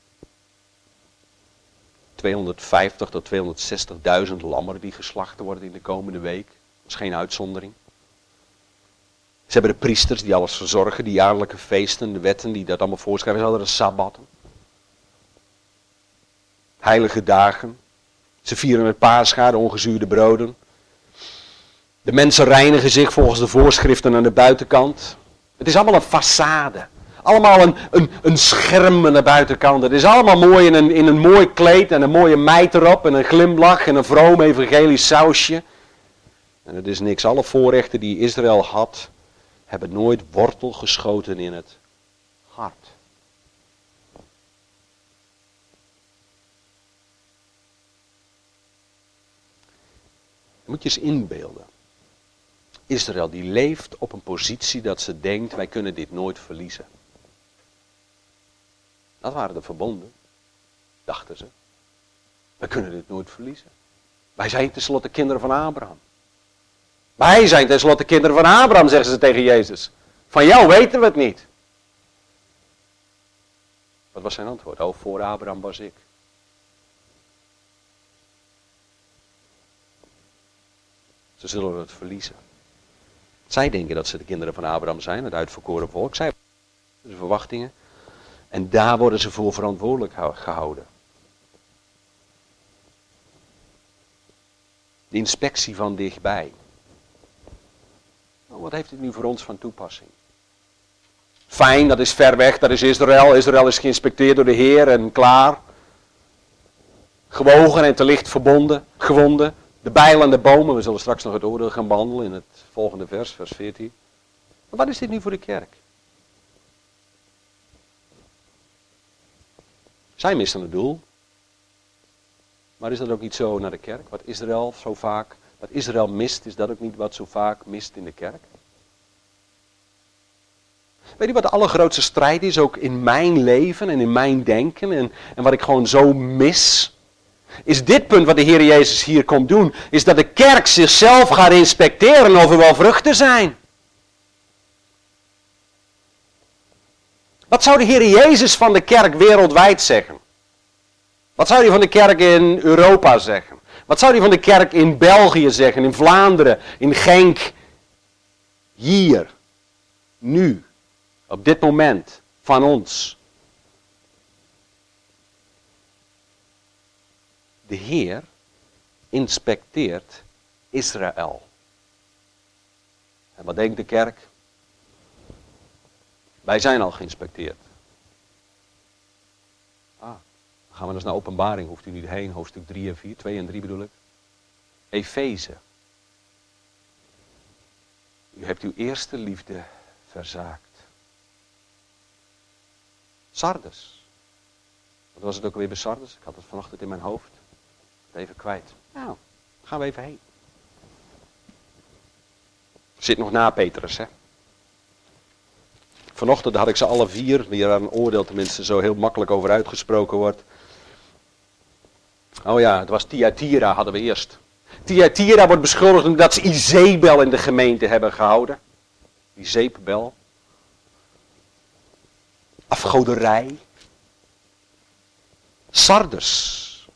250 tot 260.000 lammeren die geslacht worden in de komende week. Dat is geen uitzondering. Ze hebben de priesters die alles verzorgen, die jaarlijke feesten, de wetten die dat allemaal voorschrijven. Ze hadden de sabbatten. Heilige dagen. Ze vieren het Pascha, de ongezuurde broden. De mensen reinigen zich volgens de voorschriften aan de buitenkant. Het is allemaal een façade. Allemaal een scherm aan de buitenkant. Het is allemaal mooi in een mooi kleed en een mooie meid erop en een glimlach en een vroom evangelisch sausje. En het is niks. Alle voorrechten die Israël had, hebben nooit wortel geschoten in het hart. Moet je eens inbeelden. Israël die leeft op een positie dat ze denkt, wij kunnen dit nooit verliezen. Dat waren de verbonden, dachten ze. Wij kunnen dit nooit verliezen. Wij zijn tenslotte kinderen van Abraham. Wij zijn tenslotte kinderen van Abraham, zeggen ze tegen Jezus. Van jou weten we het niet. Wat was zijn antwoord? Oh, voor Abraham was ik. Ze zullen het verliezen. Zij denken dat ze de kinderen van Abraham zijn, het uitverkoren volk. Zij hebben de verwachtingen. En daar worden ze voor verantwoordelijk gehouden. De inspectie van dichtbij. Nou, wat heeft dit nu voor ons van toepassing? Fijn, dat is ver weg, dat is Israël. Israël is geïnspecteerd door de Heer en klaar. Gewogen en te licht gewonden. De bijl en de bomen, we zullen straks nog het oordeel gaan behandelen in het volgende vers 14. Maar wat is dit nu voor de kerk? Zij missen het doel. Maar is dat ook niet zo naar de kerk? Wat Israël mist, is dat ook niet wat zo vaak mist in de kerk? Weet je wat de allergrootste strijd is, ook in mijn leven en in mijn denken en wat ik gewoon zo mis? Is dit punt wat de Heer Jezus hier komt doen, is dat de kerk zichzelf gaat inspecteren of er wel vruchten zijn. Wat zou de Heer Jezus van de kerk wereldwijd zeggen? Wat zou hij van de kerk in Europa zeggen? Wat zou hij van de kerk in België zeggen, in Vlaanderen, in Genk? Hier, nu, op dit moment, van ons. De Heer inspecteert Israël. En wat denkt de kerk? Wij zijn al geïnspecteerd. Dan gaan we dus naar Openbaring, hoeft u niet heen, hoofdstuk 3 en 4, 2 en 3 bedoel ik. Efeze. U hebt uw eerste liefde verzaakt. Sardes. Wat was het ook alweer bij Sardes? Ik had het vanochtend in mijn hoofd. Even kwijt. Nou, gaan we even heen. Zit nog na Petrus, hè. Vanochtend had ik ze alle vier, die er aan een oordeel tenminste zo heel makkelijk over uitgesproken wordt. Oh ja, het was Thyatira hadden we eerst. Thyatira wordt beschuldigd omdat ze Izebel in de gemeente hebben gehouden. Izebel. Afgoderij. Sardes.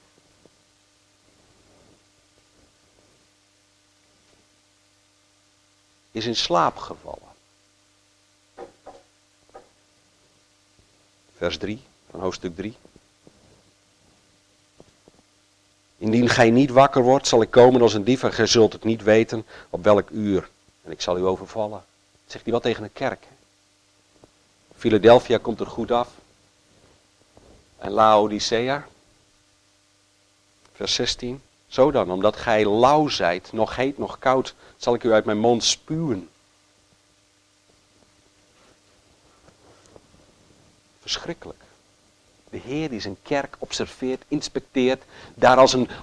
Is in slaap gevallen. Vers 3 van hoofdstuk 3. Indien gij niet wakker wordt, zal ik komen als een dief en gij zult het niet weten op welk uur. En ik zal u overvallen. Dat zegt hij wel tegen de kerk. Hè? Philadelphia komt er goed af. En Laodicea. Vers 16. Zo dan, omdat gij lauw zijt, nog heet, nog koud, zal ik u uit mijn mond spuwen. Verschrikkelijk. De Heer die zijn kerk observeert, inspecteert, daar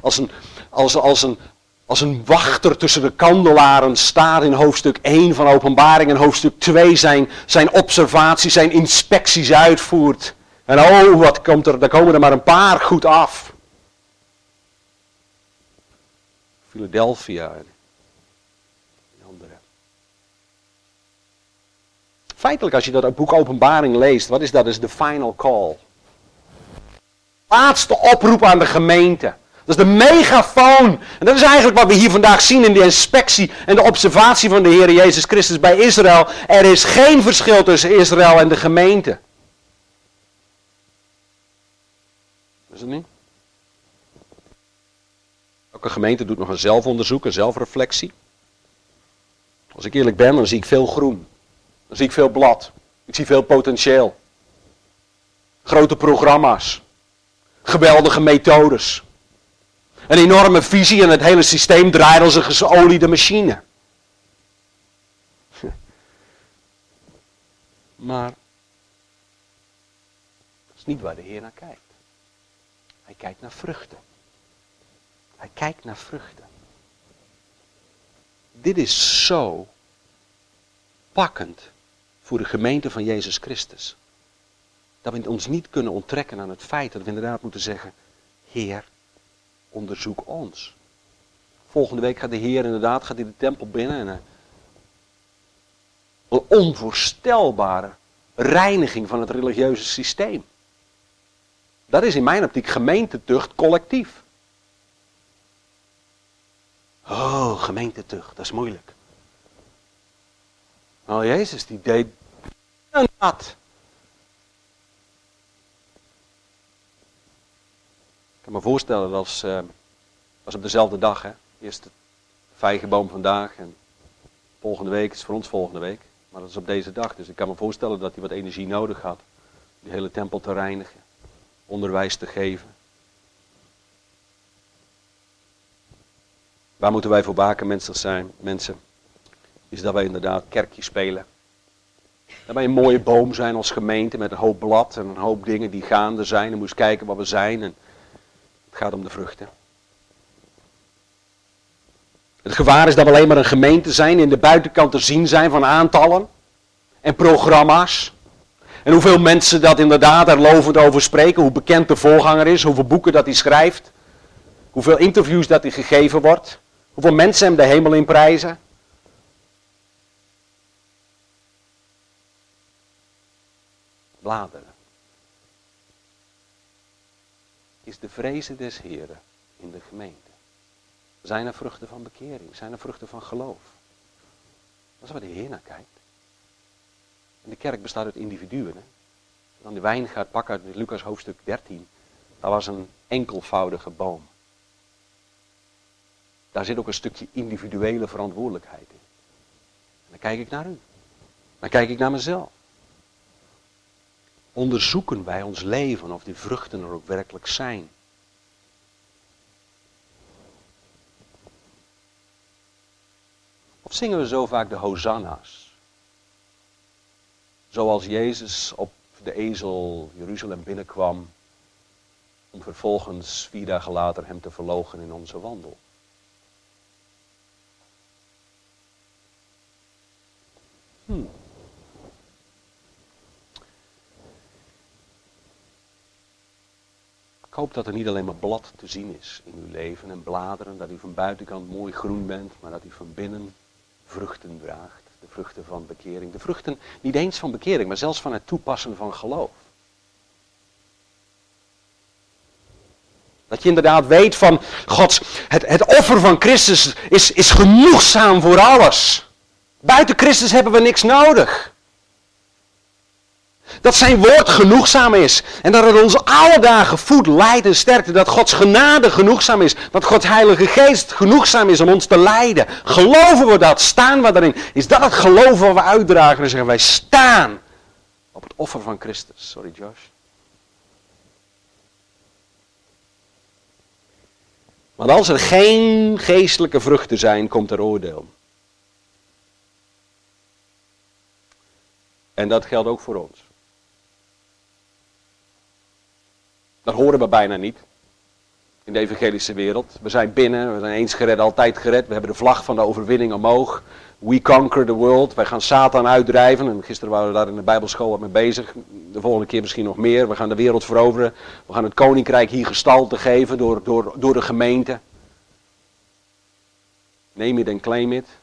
als een wachter tussen de kandelaren staat in hoofdstuk 1 van Openbaring en hoofdstuk 2 zijn observaties, zijn inspecties uitvoert. En oh, wat komt er, daar komen er maar een paar goed af. Philadelphia en andere. Feitelijk, als je dat boek Openbaring leest, wat is dat? Dat is de final call. Laatste oproep aan de gemeente. Dat is de megafoon. En dat is eigenlijk wat we hier vandaag zien in de inspectie en de observatie van de Heer Jezus Christus bij Israël. Er is geen verschil tussen Israël en de gemeente. Is het niet? Elke gemeente doet nog een zelfonderzoek, een zelfreflectie. Als ik eerlijk ben, dan zie ik veel groen. Dan zie ik veel blad. Ik zie veel potentieel. Grote programma's. Geweldige methodes. Een enorme visie en het hele systeem draait als een geoliede machine. Maar dat is niet waar de Heer naar kijkt. Hij kijkt naar vruchten. Hij kijkt naar vruchten. Dit is zo pakkend voor de gemeente van Jezus Christus. Dat we ons niet kunnen onttrekken aan het feit dat we inderdaad moeten zeggen, Heer, onderzoek ons. Volgende week gaat de Heer inderdaad gaat hij de tempel binnen en een onvoorstelbare reiniging van het religieuze systeem. Dat is in mijn optiek gemeentetucht collectief. Oh, gemeentetucht, dat is moeilijk. Oh, Jezus, die deed dat. Ik kan me voorstellen dat was op dezelfde dag, hè. Eerst de vijgenboom vandaag en volgende week, het is voor ons volgende week. Maar dat is op deze dag, dus ik kan me voorstellen dat hij wat energie nodig had. Die hele tempel te reinigen, onderwijs te geven. Waar moeten wij voor waken, mensen? Is dat wij inderdaad kerkje spelen. Dat wij een mooie boom zijn als gemeente met een hoop blad en een hoop dingen die gaande zijn. En moest kijken wat we zijn en het gaat om de vruchten. Het gevaar is dat we alleen maar een gemeente zijn, in de buitenkant te zien zijn van aantallen en programma's. En hoeveel mensen dat inderdaad er lovend over spreken, hoe bekend de voorganger is, hoeveel boeken dat hij schrijft, hoeveel interviews dat hij gegeven wordt, hoeveel mensen hem de hemel in prijzen. Bladeren. Is de vreze des Heren in de gemeente. Zijn er vruchten van bekering? Zijn er vruchten van geloof? Dat is waar de Heer naar kijkt. En de kerk bestaat uit individuen. Hè? Als je dan de wijn gaat pakken uit Lucas hoofdstuk 13. Dat was een enkelvoudige boom. Daar zit ook een stukje individuele verantwoordelijkheid in. En dan kijk ik naar u. Dan kijk ik naar mezelf. Onderzoeken wij ons leven of die vruchten er ook werkelijk zijn. Of zingen we zo vaak de hosanna's? Zoals Jezus op de ezel Jeruzalem binnenkwam, om vervolgens 4 dagen later hem te verloochenen in onze wandel. Ik hoop dat er niet alleen maar blad te zien is in uw leven en bladeren, dat u van buitenkant mooi groen bent, maar dat u van binnen vruchten draagt. De vruchten van bekering. De vruchten niet eens van bekering, maar zelfs van het toepassen van geloof. Dat je inderdaad weet van het offer van Christus is genoegzaam voor alles. Buiten Christus hebben we niks nodig. Dat zijn woord genoegzaam is. En dat het ons alle dagen voedt, leidt en sterkt. Dat Gods genade genoegzaam is. Dat Gods Heilige Geest genoegzaam is om ons te leiden. Geloven we dat? Staan we daarin? Is dat het geloof wat we uitdragen? En zeggen wij staan op het offer van Christus. Sorry Josh. Want als er geen geestelijke vruchten zijn, komt er oordeel. En dat geldt ook voor ons. Dat horen we bijna niet in de evangelische wereld. We zijn binnen, we zijn eens gered, altijd gered. We hebben de vlag van de overwinning omhoog. We conquer the world. Wij gaan Satan uitdrijven. En gisteren waren we daar in de Bijbelschool wat mee bezig. De volgende keer misschien nog meer. We gaan de wereld veroveren. We gaan het koninkrijk hier gestalte geven door de gemeente. Name it and claim it.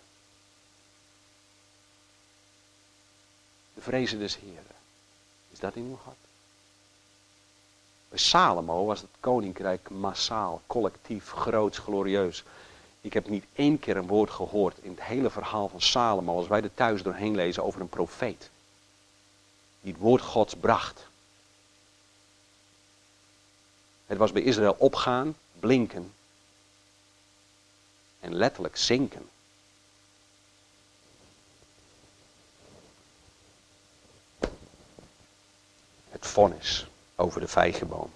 De vrezen des Heren. Is dat in uw hart? Bij Salomo was het koninkrijk massaal, collectief, groots, glorieus. Ik heb niet één keer een woord gehoord in het hele verhaal van Salomo, als wij er thuis doorheen lezen, over een profeet. Die het woord Gods bracht. Het was bij Israël opgaan, blinken en letterlijk zinken. Het vonnis over de vijgenboom.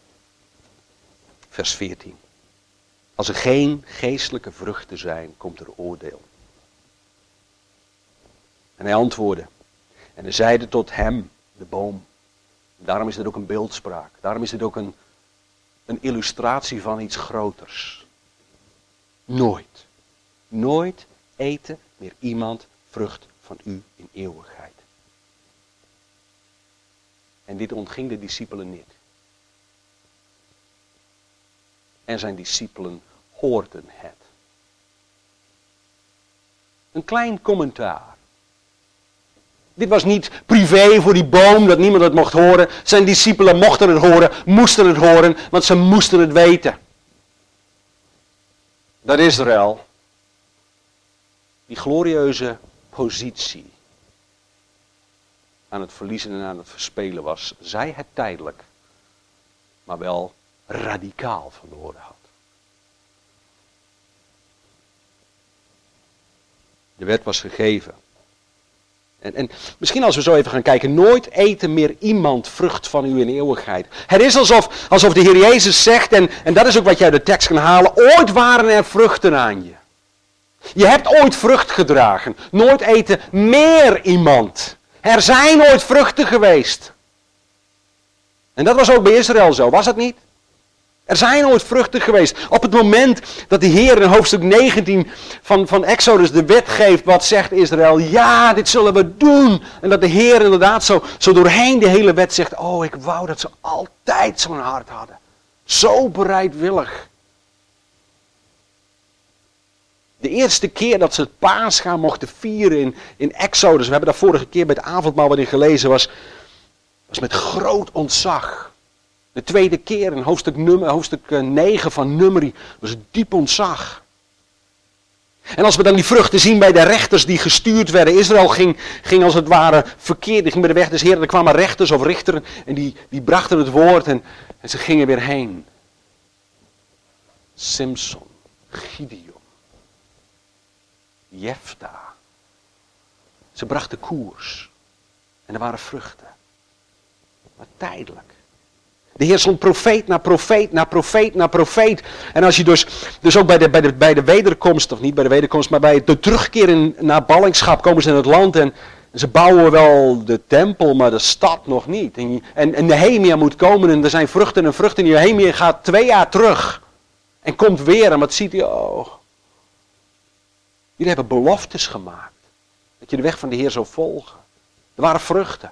Vers 14. Als er geen geestelijke vruchten zijn, komt er oordeel. En hij antwoordde. En hij zeide tot hem, de boom. Daarom is dit ook een beeldspraak. Daarom is dit ook een illustratie van iets groters. Nooit eten meer iemand vrucht van u in eeuwigheid. En dit ontging de discipelen niet. En zijn discipelen hoorden het. Een klein commentaar. Dit was niet privé voor die boom, dat niemand het mocht horen. Zijn discipelen mochten het horen, moesten het horen, want ze moesten het weten. Dat Israël, die glorieuze positie aan het verliezen en aan het verspelen was, zij het tijdelijk, maar wel radicaal verloren had. De wet was gegeven. En misschien als we zo even gaan kijken, nooit eten meer iemand vrucht van u in eeuwigheid. Het is alsof de Heer Jezus zegt, en dat is ook wat je uit de tekst kan halen, ooit waren er vruchten aan je. Je hebt ooit vrucht gedragen. Nooit eten meer iemand. Er zijn ooit vruchten geweest. En dat was ook bij Israël zo, was het niet? Er zijn ooit vruchten geweest. Op het moment dat de Heer in hoofdstuk 19 van Exodus de wet geeft, wat zegt Israël? Ja, dit zullen we doen. En dat de Heer inderdaad zo doorheen de hele wet zegt, oh, ik wou dat ze altijd zo'n hart hadden. Zo bereidwillig. De eerste keer dat ze het Pascha mochten vieren in Exodus, we hebben daar vorige keer bij het avondmaal wat in gelezen was met groot ontzag. De tweede keer in hoofdstuk 9 van Numeri was diep ontzag. En als we dan die vruchten zien bij de rechters die gestuurd werden. Israël ging als het ware verkeerd. Die ging bij de weg des Heren. Er kwamen rechters of richteren en die brachten het woord en ze gingen weer heen. Simson, Gideon, Jefta. Ze brachten koers. En er waren vruchten. Maar tijdelijk. De Heer zond profeet na profeet na profeet na profeet. En als je dus ook bij de wederkomst, of niet bij de wederkomst, maar bij de terugkeer naar ballingschap komen ze in het land en ze bouwen wel de tempel, maar de stad nog niet. En Nehemia moet komen en er zijn vruchten en vruchten. En Nehemia gaat 2 jaar terug en komt weer en wat ziet hij? Oh, jullie hebben beloftes gemaakt. Dat je de weg van de Heer zou volgen. Er waren vruchten.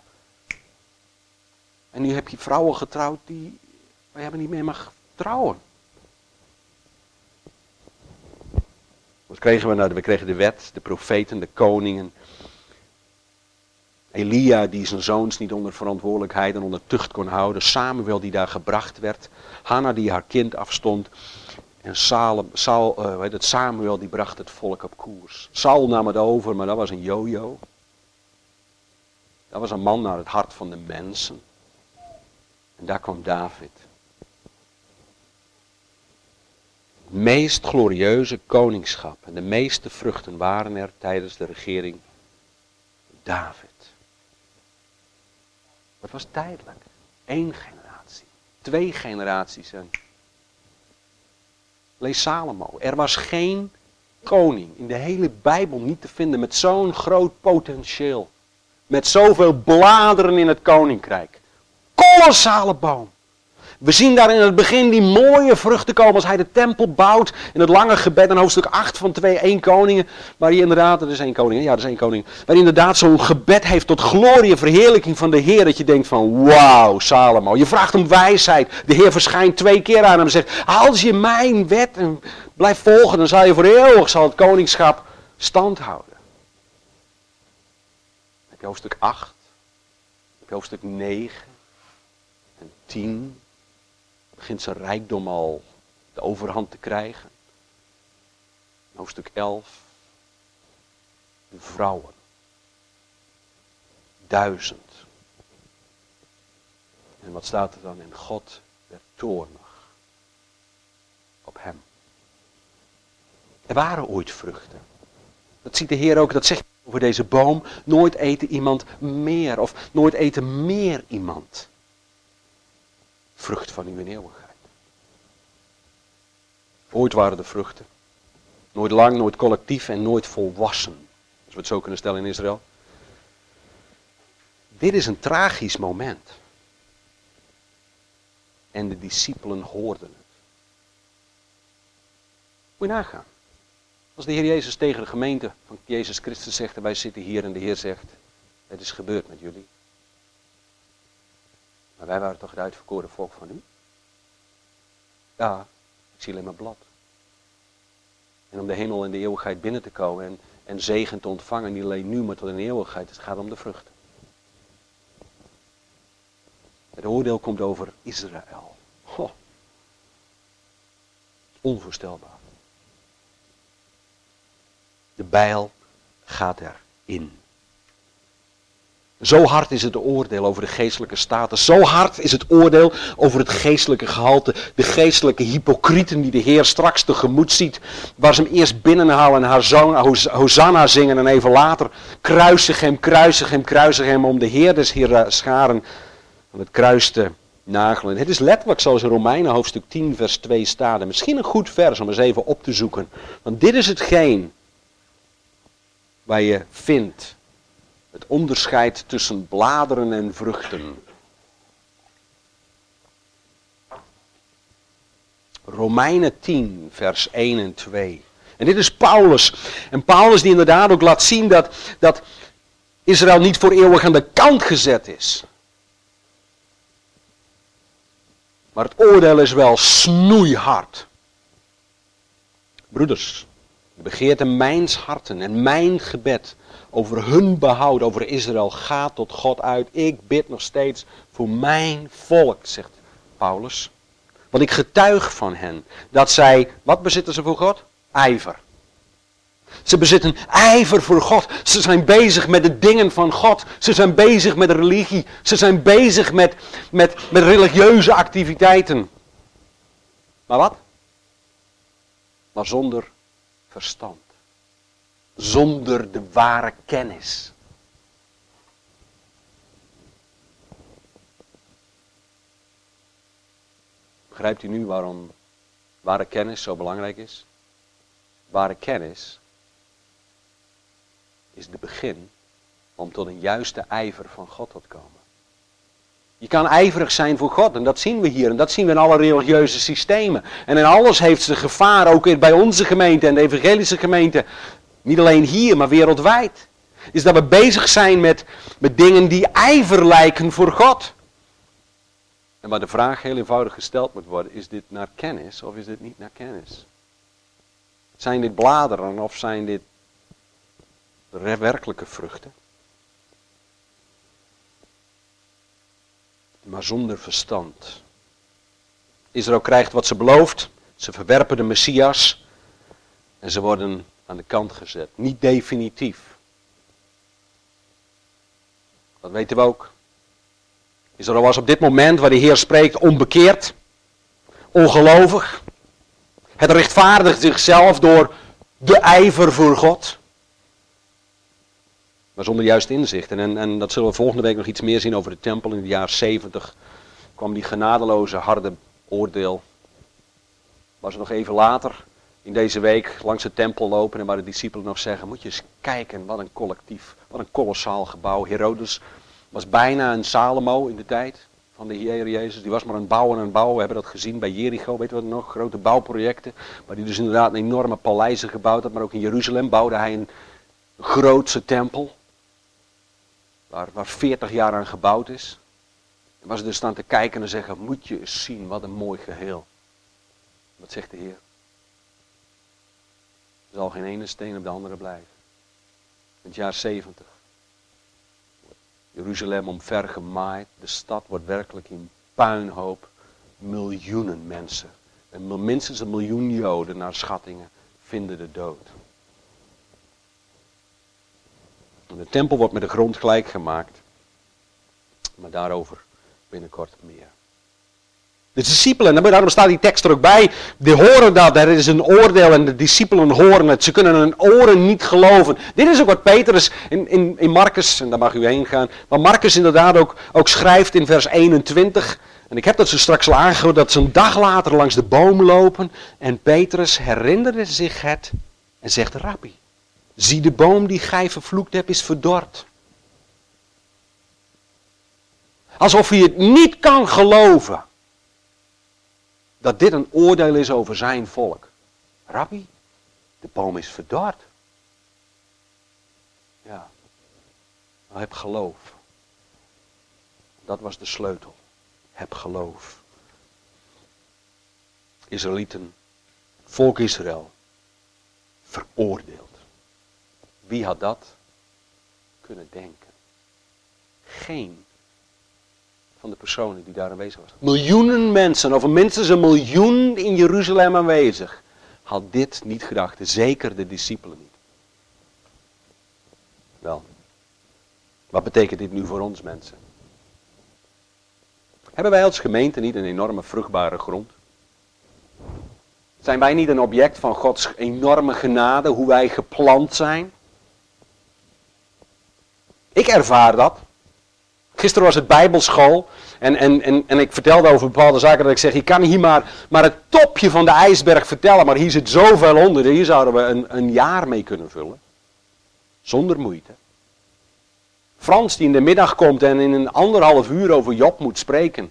En nu heb je vrouwen getrouwd die waar je hebben niet meer mag trouwen. Wat kregen we nou? We kregen de wet, de profeten, de koningen. Elia die zijn zoons niet onder verantwoordelijkheid en onder tucht kon houden. Samuel die daar gebracht werd. Hanna die haar kind afstond. En Samuel die bracht het volk op koers. Saul nam het over, maar dat was een jojo. Dat was een man naar het hart van de mensen. En daar kwam David. Het meest glorieuze koningschap en de meeste vruchten waren er tijdens de regering David. Het was tijdelijk. 1 generatie. 2 generaties. En lees Salomo. Er was geen koning in de hele Bijbel niet te vinden met zo'n groot potentieel. Met zoveel bladeren in het koninkrijk. Kolossale boom. We zien daar in het begin die mooie vruchten komen als hij de tempel bouwt. In het lange gebed in hoofdstuk 8 van 1 Koningen. Waar hij inderdaad, dat is 1 Koning, ja dat is 1 Koning. Waar hij inderdaad zo'n gebed heeft tot glorie en verheerlijking van de Heer. Dat je denkt van wauw Salomo. Je vraagt om wijsheid. De Heer verschijnt 2 keer aan hem en zegt. Als je mijn wet en blijft volgen dan zal je voor eeuwig zal het koningschap stand houden. Dan heb je hoofdstuk 8. Dan heb je hoofdstuk 9. En 10 begint zijn rijkdom al de overhand te krijgen. Hoofdstuk 11. De vrouwen. 1000. En wat staat er dan in? God werd toornig op hem. Er waren ooit vruchten. Dat ziet de Heer ook, dat zegt over deze boom. Nooit eten iemand meer, of nooit eten meer iemand. Vrucht van uw eeuwigheid. Ooit waren er vruchten. Nooit lang, nooit collectief en nooit volwassen. Als we het zo kunnen stellen in Israël. Dit is een tragisch moment. En de discipelen hoorden het. Moet je nagaan. Als de Heer Jezus tegen de gemeente van Jezus Christus zegt en wij zitten hier en de Heer zegt, het is gebeurd met jullie. Maar wij waren toch het uitverkoren volk van u? Ja, ik zie alleen maar blad. En om de hemel en de eeuwigheid binnen te komen en zegen te ontvangen, niet alleen nu, maar tot in de eeuwigheid. Het gaat om de vruchten. Het oordeel komt over Israël. Goh. Onvoorstelbaar. De bijl gaat erin. Zo hard is het oordeel over de geestelijke staten. Zo hard is het oordeel over het geestelijke gehalte. De geestelijke hypocrieten die de Heer straks tegemoet ziet. Waar ze hem eerst binnenhalen en haar zoon Hosanna zingen. En even later kruisig hem, kruisig hem, kruisig hem. Om de Heer des scharen aan het kruis te nagelen. Het is letterlijk zoals in Romeinen hoofdstuk 10 vers 2 staat. En misschien een goed vers om eens even op te zoeken. Want dit is hetgeen waar je vindt het onderscheid tussen bladeren en vruchten. Romeinen 10 vers 1 en 2. En dit is Paulus. En Paulus die inderdaad ook laat zien dat Israël niet voor eeuwig aan de kant gezet is. Maar het oordeel is wel snoeihard. Broeders, de begeerte mijns harten en mijn gebed over hun behoud, over Israël, gaat tot God uit. Ik bid nog steeds voor mijn volk, zegt Paulus. Want ik getuig van hen dat zij, wat bezitten ze voor God? Ijver. Ze bezitten ijver voor God. Ze zijn bezig met de dingen van God. Ze zijn bezig met religie. Ze zijn bezig met religieuze activiteiten. Maar wat? Maar zonder verstand. Zonder de ware kennis. Begrijpt u nu waarom ware kennis zo belangrijk is? Ware kennis is de begin om tot een juiste ijver van God te komen. Je kan ijverig zijn voor God en dat zien we hier en dat zien we in alle religieuze systemen. En in alles heeft ze gevaar, ook bij onze gemeente en de evangelische gemeente. Niet alleen hier, maar wereldwijd. Is dat we bezig zijn met dingen die ijver lijken voor God. En waar de vraag heel eenvoudig gesteld moet worden, is dit naar kennis of is dit niet naar kennis? Zijn dit bladeren of zijn dit werkelijke vruchten? Maar zonder verstand. Israël krijgt wat ze belooft. Ze verwerpen de Messias. En ze worden aan de kant gezet. Niet definitief. Dat weten we ook. Israël was op dit moment waar de Heer spreekt onbekeerd. Ongelovig. Het rechtvaardigt zichzelf door de ijver voor God. Maar zonder juist inzicht. En dat zullen we volgende week nog iets meer zien over de tempel. In de jaren 70 kwam die genadeloze harde oordeel. Waar ze nog even later in deze week langs de tempel lopen en waar de discipelen nog zeggen, moet je eens kijken, wat een collectief, wat een kolossaal gebouw. Herodes was bijna een Salomo in de tijd van de Heer Jezus. Die was maar aan het bouwen. We hebben dat gezien bij Jericho, weet je wat nog, grote bouwprojecten. Maar die dus inderdaad een enorme paleizen gebouwd had. Maar ook in Jeruzalem bouwde hij een grootse tempel. Waar 40 jaar aan gebouwd is. En waar ze dus staan te kijken en zeggen, moet je eens zien, wat een mooi geheel. Wat zegt de Heer? Er zal geen ene steen op de andere blijven. In het jaar 70. Jeruzalem omvergemaaid. De stad wordt werkelijk in puinhoop. Miljoenen mensen. En minstens 1 miljoen Joden, naar schattingen, vinden de dood. En de tempel wordt met de grond gelijk gemaakt. Maar daarover binnenkort meer. De discipelen, daarom staat die tekst er ook bij, die horen dat, er is een oordeel en de discipelen horen het. Ze kunnen hun oren niet geloven. Dit is ook wat Petrus in Marcus, en daar mag u heen gaan, maar Marcus inderdaad ook schrijft in vers 21. En ik heb dat zo straks al aangehoord, dat ze een dag later langs de boom lopen. En Petrus herinnerde zich het en zegt, Rabbi, zie de boom die gij vervloekt hebt is verdord. Alsof hij het niet kan geloven. Dat dit een oordeel is over zijn volk. Rabbi, de boom is verdord. Ja, maar heb geloof. Dat was de sleutel. Heb geloof. Israëlieten, volk Israël, veroordeeld. Wie had dat kunnen denken? Geen van de personen die daar aanwezig was. Miljoenen mensen, of minstens 1 miljoen in Jeruzalem aanwezig, had dit niet gedacht. Zeker de discipelen niet. Wel, wat betekent dit nu voor ons mensen? Hebben wij als gemeente niet een enorme vruchtbare grond? Zijn wij niet een object van Gods enorme genade, hoe wij geplant zijn? Ik ervaar dat. Gisteren was het Bijbelschool en ik vertelde over bepaalde zaken dat ik zeg, je kan hier maar het topje van de ijsberg vertellen, maar hier zit zoveel onder, hier zouden we een jaar mee kunnen vullen. Zonder moeite. Frans die in de middag komt en in een 1,5 uur over Job moet spreken.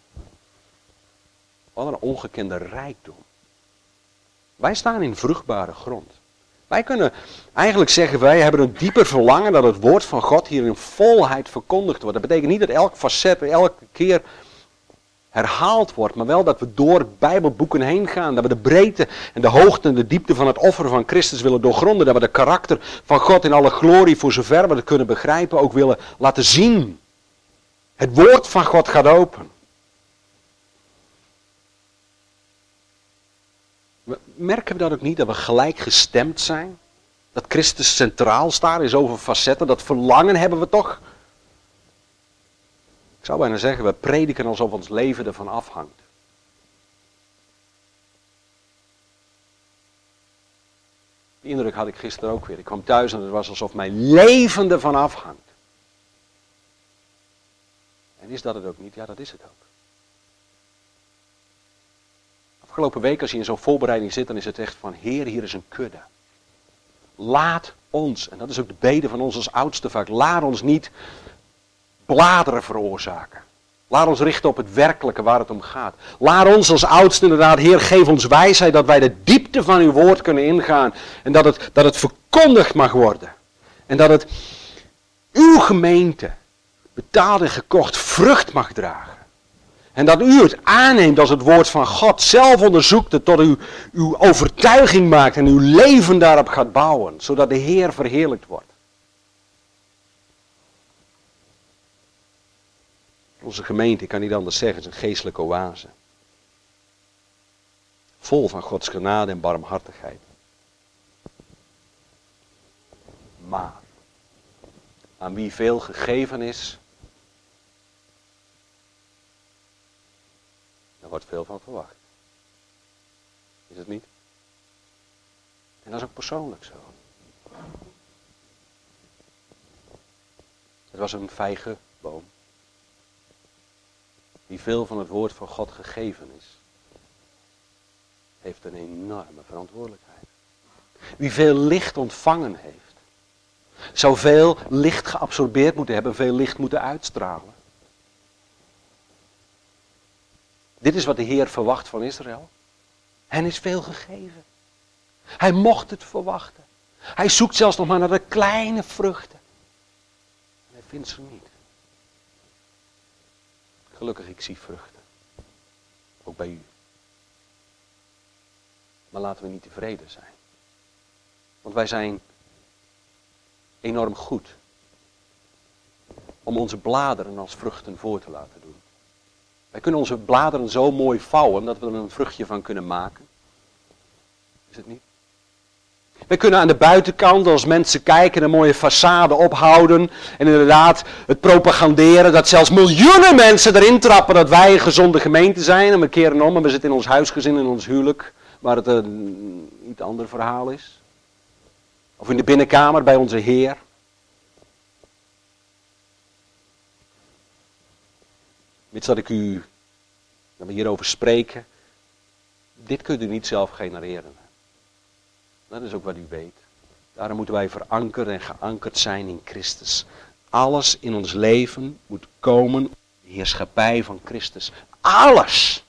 Wat een ongekende rijkdom. Wij staan in vruchtbare grond. Wij kunnen eigenlijk zeggen, wij hebben een dieper verlangen dat het woord van God hier in volheid verkondigd wordt. Dat betekent niet dat elk facet elke keer herhaald wordt, maar wel dat we door Bijbelboeken heen gaan. Dat we de breedte en de hoogte en de diepte van het offer van Christus willen doorgronden. Dat we de karakter van God in alle glorie, voor zover we het kunnen begrijpen, ook willen laten zien. Het woord van God gaat open. Merken we dat ook niet, dat we gelijk gestemd zijn? Dat Christus centraal staat in zoveel facetten, dat verlangen hebben we toch? Ik zou bijna zeggen, we prediken alsof ons leven ervan afhangt. Die indruk had ik gisteren ook weer. Ik kwam thuis en het was alsof mijn leven ervan afhangt. En is dat het ook niet? Ja, dat is het ook. Afgelopen week, als je in zo'n voorbereiding zit, dan is het echt van, Heer, hier is een kudde. Laat ons, en dat is ook de bede van ons als oudste vaak, laat ons niet bladeren veroorzaken. Laat ons richten op het werkelijke waar het om gaat. Laat ons als oudste inderdaad, Heer, geef ons wijsheid dat wij de diepte van uw woord kunnen ingaan. En dat het verkondigd mag worden. En dat het uw gemeente, betaald en gekocht, vrucht mag dragen. En dat u het aanneemt als het woord van God, zelf onderzoekt het tot uw overtuiging maakt en uw leven daarop gaat bouwen, zodat de Heer verheerlijkt wordt. Onze gemeente, ik kan niet anders zeggen, is een geestelijke oase. Vol van Gods genade en barmhartigheid. Maar, aan wie veel gegeven is, daar wordt veel van verwacht. Is het niet? En dat is ook persoonlijk zo. Het was een vijgenboom. Die veel van het woord van God gegeven is. Heeft een enorme verantwoordelijkheid. Wie veel licht ontvangen heeft. Zou veel licht geabsorbeerd moeten hebben. Veel licht moeten uitstralen. Dit is wat de Heer verwacht van Israël. Hen is veel gegeven. Hij mocht het verwachten. Hij zoekt zelfs nog maar naar de kleine vruchten. En hij vindt ze niet. Gelukkig, ik zie vruchten. Ook bij u. Maar laten we niet tevreden zijn. Want wij zijn enorm goed om onze bladeren als vruchten voor te laten doen. Wij kunnen onze bladeren zo mooi vouwen dat we er een vruchtje van kunnen maken. Is het niet? We kunnen aan de buitenkant, als mensen kijken, een mooie façade ophouden. En inderdaad het propaganderen dat zelfs miljoenen mensen erin trappen dat wij een gezonde gemeente zijn. En we keren om en we zitten in ons huisgezin, in ons huwelijk, waar het een iets ander verhaal is. Of in de binnenkamer bij onze Heer. Mits dat ik u, dat we hierover spreken, dit kunt u niet zelf genereren. Dat is ook wat u weet. Daarom moeten wij verankerd en geankerd zijn in Christus. Alles in ons leven moet komen op de heerschappij van Christus. Alles!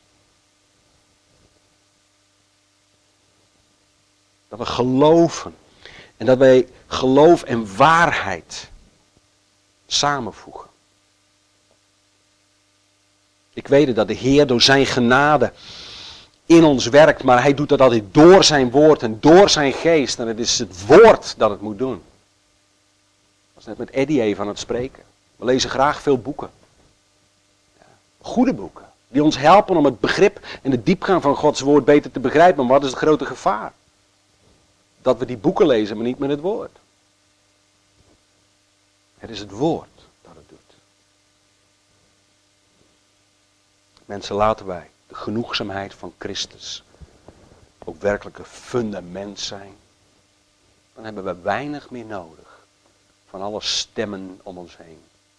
Dat we geloven. En dat wij geloof en waarheid samenvoegen. Ik weet dat de Heer door zijn genade in ons werkt, maar hij doet dat altijd door zijn woord en door zijn geest. En het is het woord dat het moet doen. Ik was net met Eddie even aan het spreken. We lezen graag veel boeken. Goede boeken. Die ons helpen om het begrip en de diepgang van Gods woord beter te begrijpen. Maar wat is het grote gevaar? Dat we die boeken lezen, maar niet met het woord. Het is het woord dat het doet. Mensen, laten wij de genoegzaamheid van Christus ook werkelijk een fundament zijn. Dan hebben we weinig meer nodig van alle stemmen om ons heen.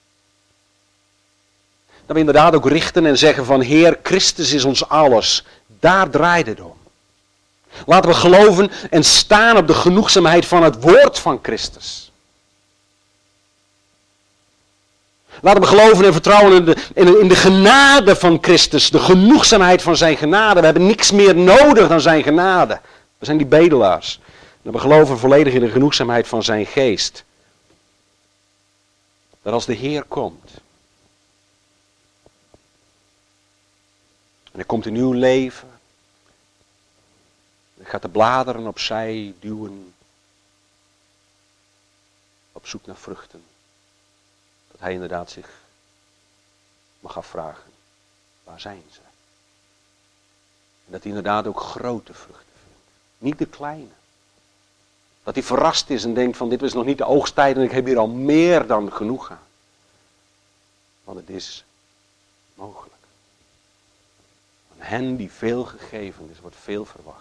Dat we inderdaad ook richten en zeggen van Heer, Christus is ons alles. Daar draait het om. Laten we geloven en staan op de genoegzaamheid van het woord van Christus. Laten we geloven en vertrouwen in de genade van Christus. De genoegzaamheid van zijn genade. We hebben niks meer nodig dan zijn genade. We zijn die bedelaars. En we geloven volledig in de genoegzaamheid van zijn geest. Dat als de Heer komt. En hij komt in uw leven. Hij gaat de bladeren opzij duwen. Op zoek naar vruchten. Dat hij inderdaad zich mag afvragen. Waar zijn ze? En dat hij inderdaad ook grote vruchten vindt. Niet de kleine. Dat hij verrast is en denkt van dit was nog niet de oogsttijd en ik heb hier al meer dan genoeg aan. Want het is mogelijk. Van hen die veel gegeven is, wordt veel verwacht.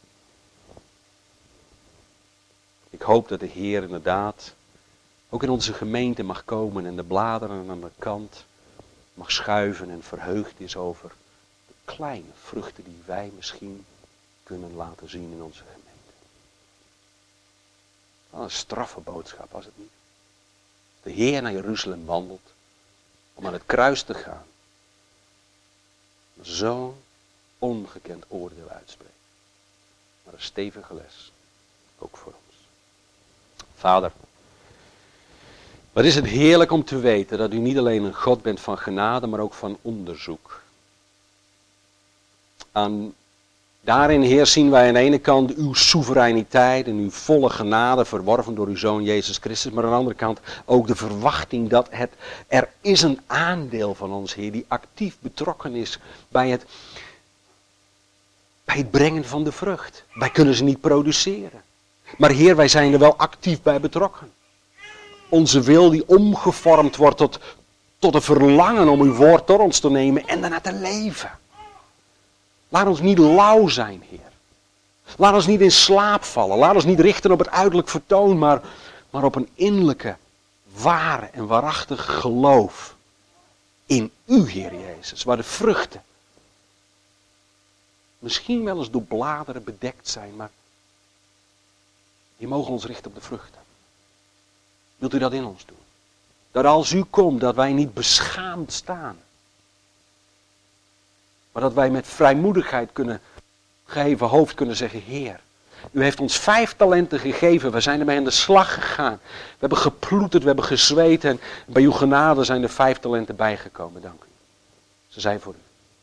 Ik hoop dat de Heer inderdaad ook in onze gemeente mag komen en de bladeren aan de kant mag schuiven en verheugd is over de kleine vruchten die wij misschien kunnen laten zien in onze gemeente. Wat een straffe boodschap was het niet. De Heer naar Jeruzalem wandelt om aan het kruis te gaan. Zo'n ongekend oordeel uitspreken. Maar een stevige les, ook voor ons. Vader, wat is het heerlijk om te weten dat u niet alleen een God bent van genade, maar ook van onderzoek. Daarin, Heer, zien wij aan de ene kant uw soevereiniteit en uw volle genade verworven door uw Zoon Jezus Christus. Maar aan de andere kant ook de verwachting dat er is een aandeel van ons, Heer, die actief betrokken is bij het brengen van de vrucht. Wij kunnen ze niet produceren. Maar Heer, wij zijn er wel actief bij betrokken. Onze wil die omgevormd wordt tot een verlangen om uw woord tot ons te nemen en daarna te leven. Laat ons niet lauw zijn, Heer. Laat ons niet in slaap vallen. Laat ons niet richten op het uiterlijk vertoon, maar op een innerlijke, ware en waarachtig geloof in u, Heer Jezus. Waar de vruchten misschien wel eens door bladeren bedekt zijn, maar je mogen ons richten op de vruchten. Wilt u dat in ons doen? Dat als u komt, dat wij niet beschaamd staan. Maar dat wij met vrijmoedigheid kunnen, geheven hoofd kunnen zeggen, Heer, u heeft ons 5 talenten gegeven, we zijn ermee aan de slag gegaan. We hebben geploeterd, we hebben gezweet en bij uw genade zijn er 5 talenten bijgekomen, dank u. Ze zijn voor u.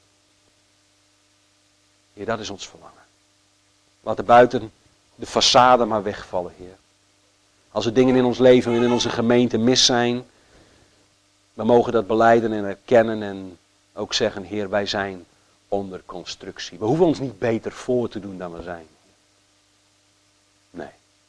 Heer, dat is ons verlangen. Laat er buiten de façade maar wegvallen, Heer. Als er dingen in ons leven en in onze gemeente mis zijn, we mogen dat belijden en erkennen en ook zeggen, Heer, wij zijn onder constructie. We hoeven ons niet beter voor te doen dan we zijn. Nee.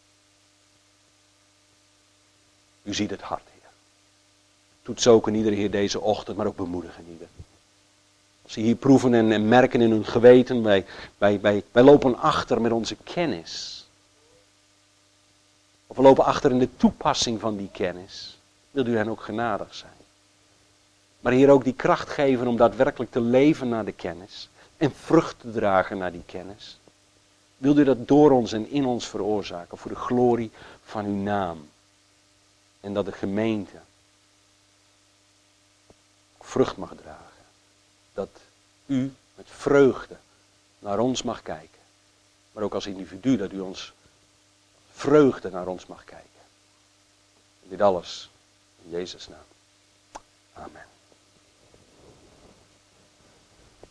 U ziet het hart, Heer. Toets ook in ieder, Heer, deze ochtend, maar ook bemoedigen ieder. Als ze hier proeven en merken in hun geweten, wij lopen achter met onze kennis. Of we lopen achter in de toepassing van die kennis. Wilt u hen ook genadig zijn. Maar hier ook die kracht geven om daadwerkelijk te leven naar de kennis. En vrucht te dragen naar die kennis. Wilt u dat door ons en in ons veroorzaken voor de glorie van uw naam. En dat de gemeente vrucht mag dragen. Dat u met vreugde naar ons mag kijken. Maar ook als individu dat u ons vreugde naar ons mag kijken. Dit alles in Jezus' naam. Amen.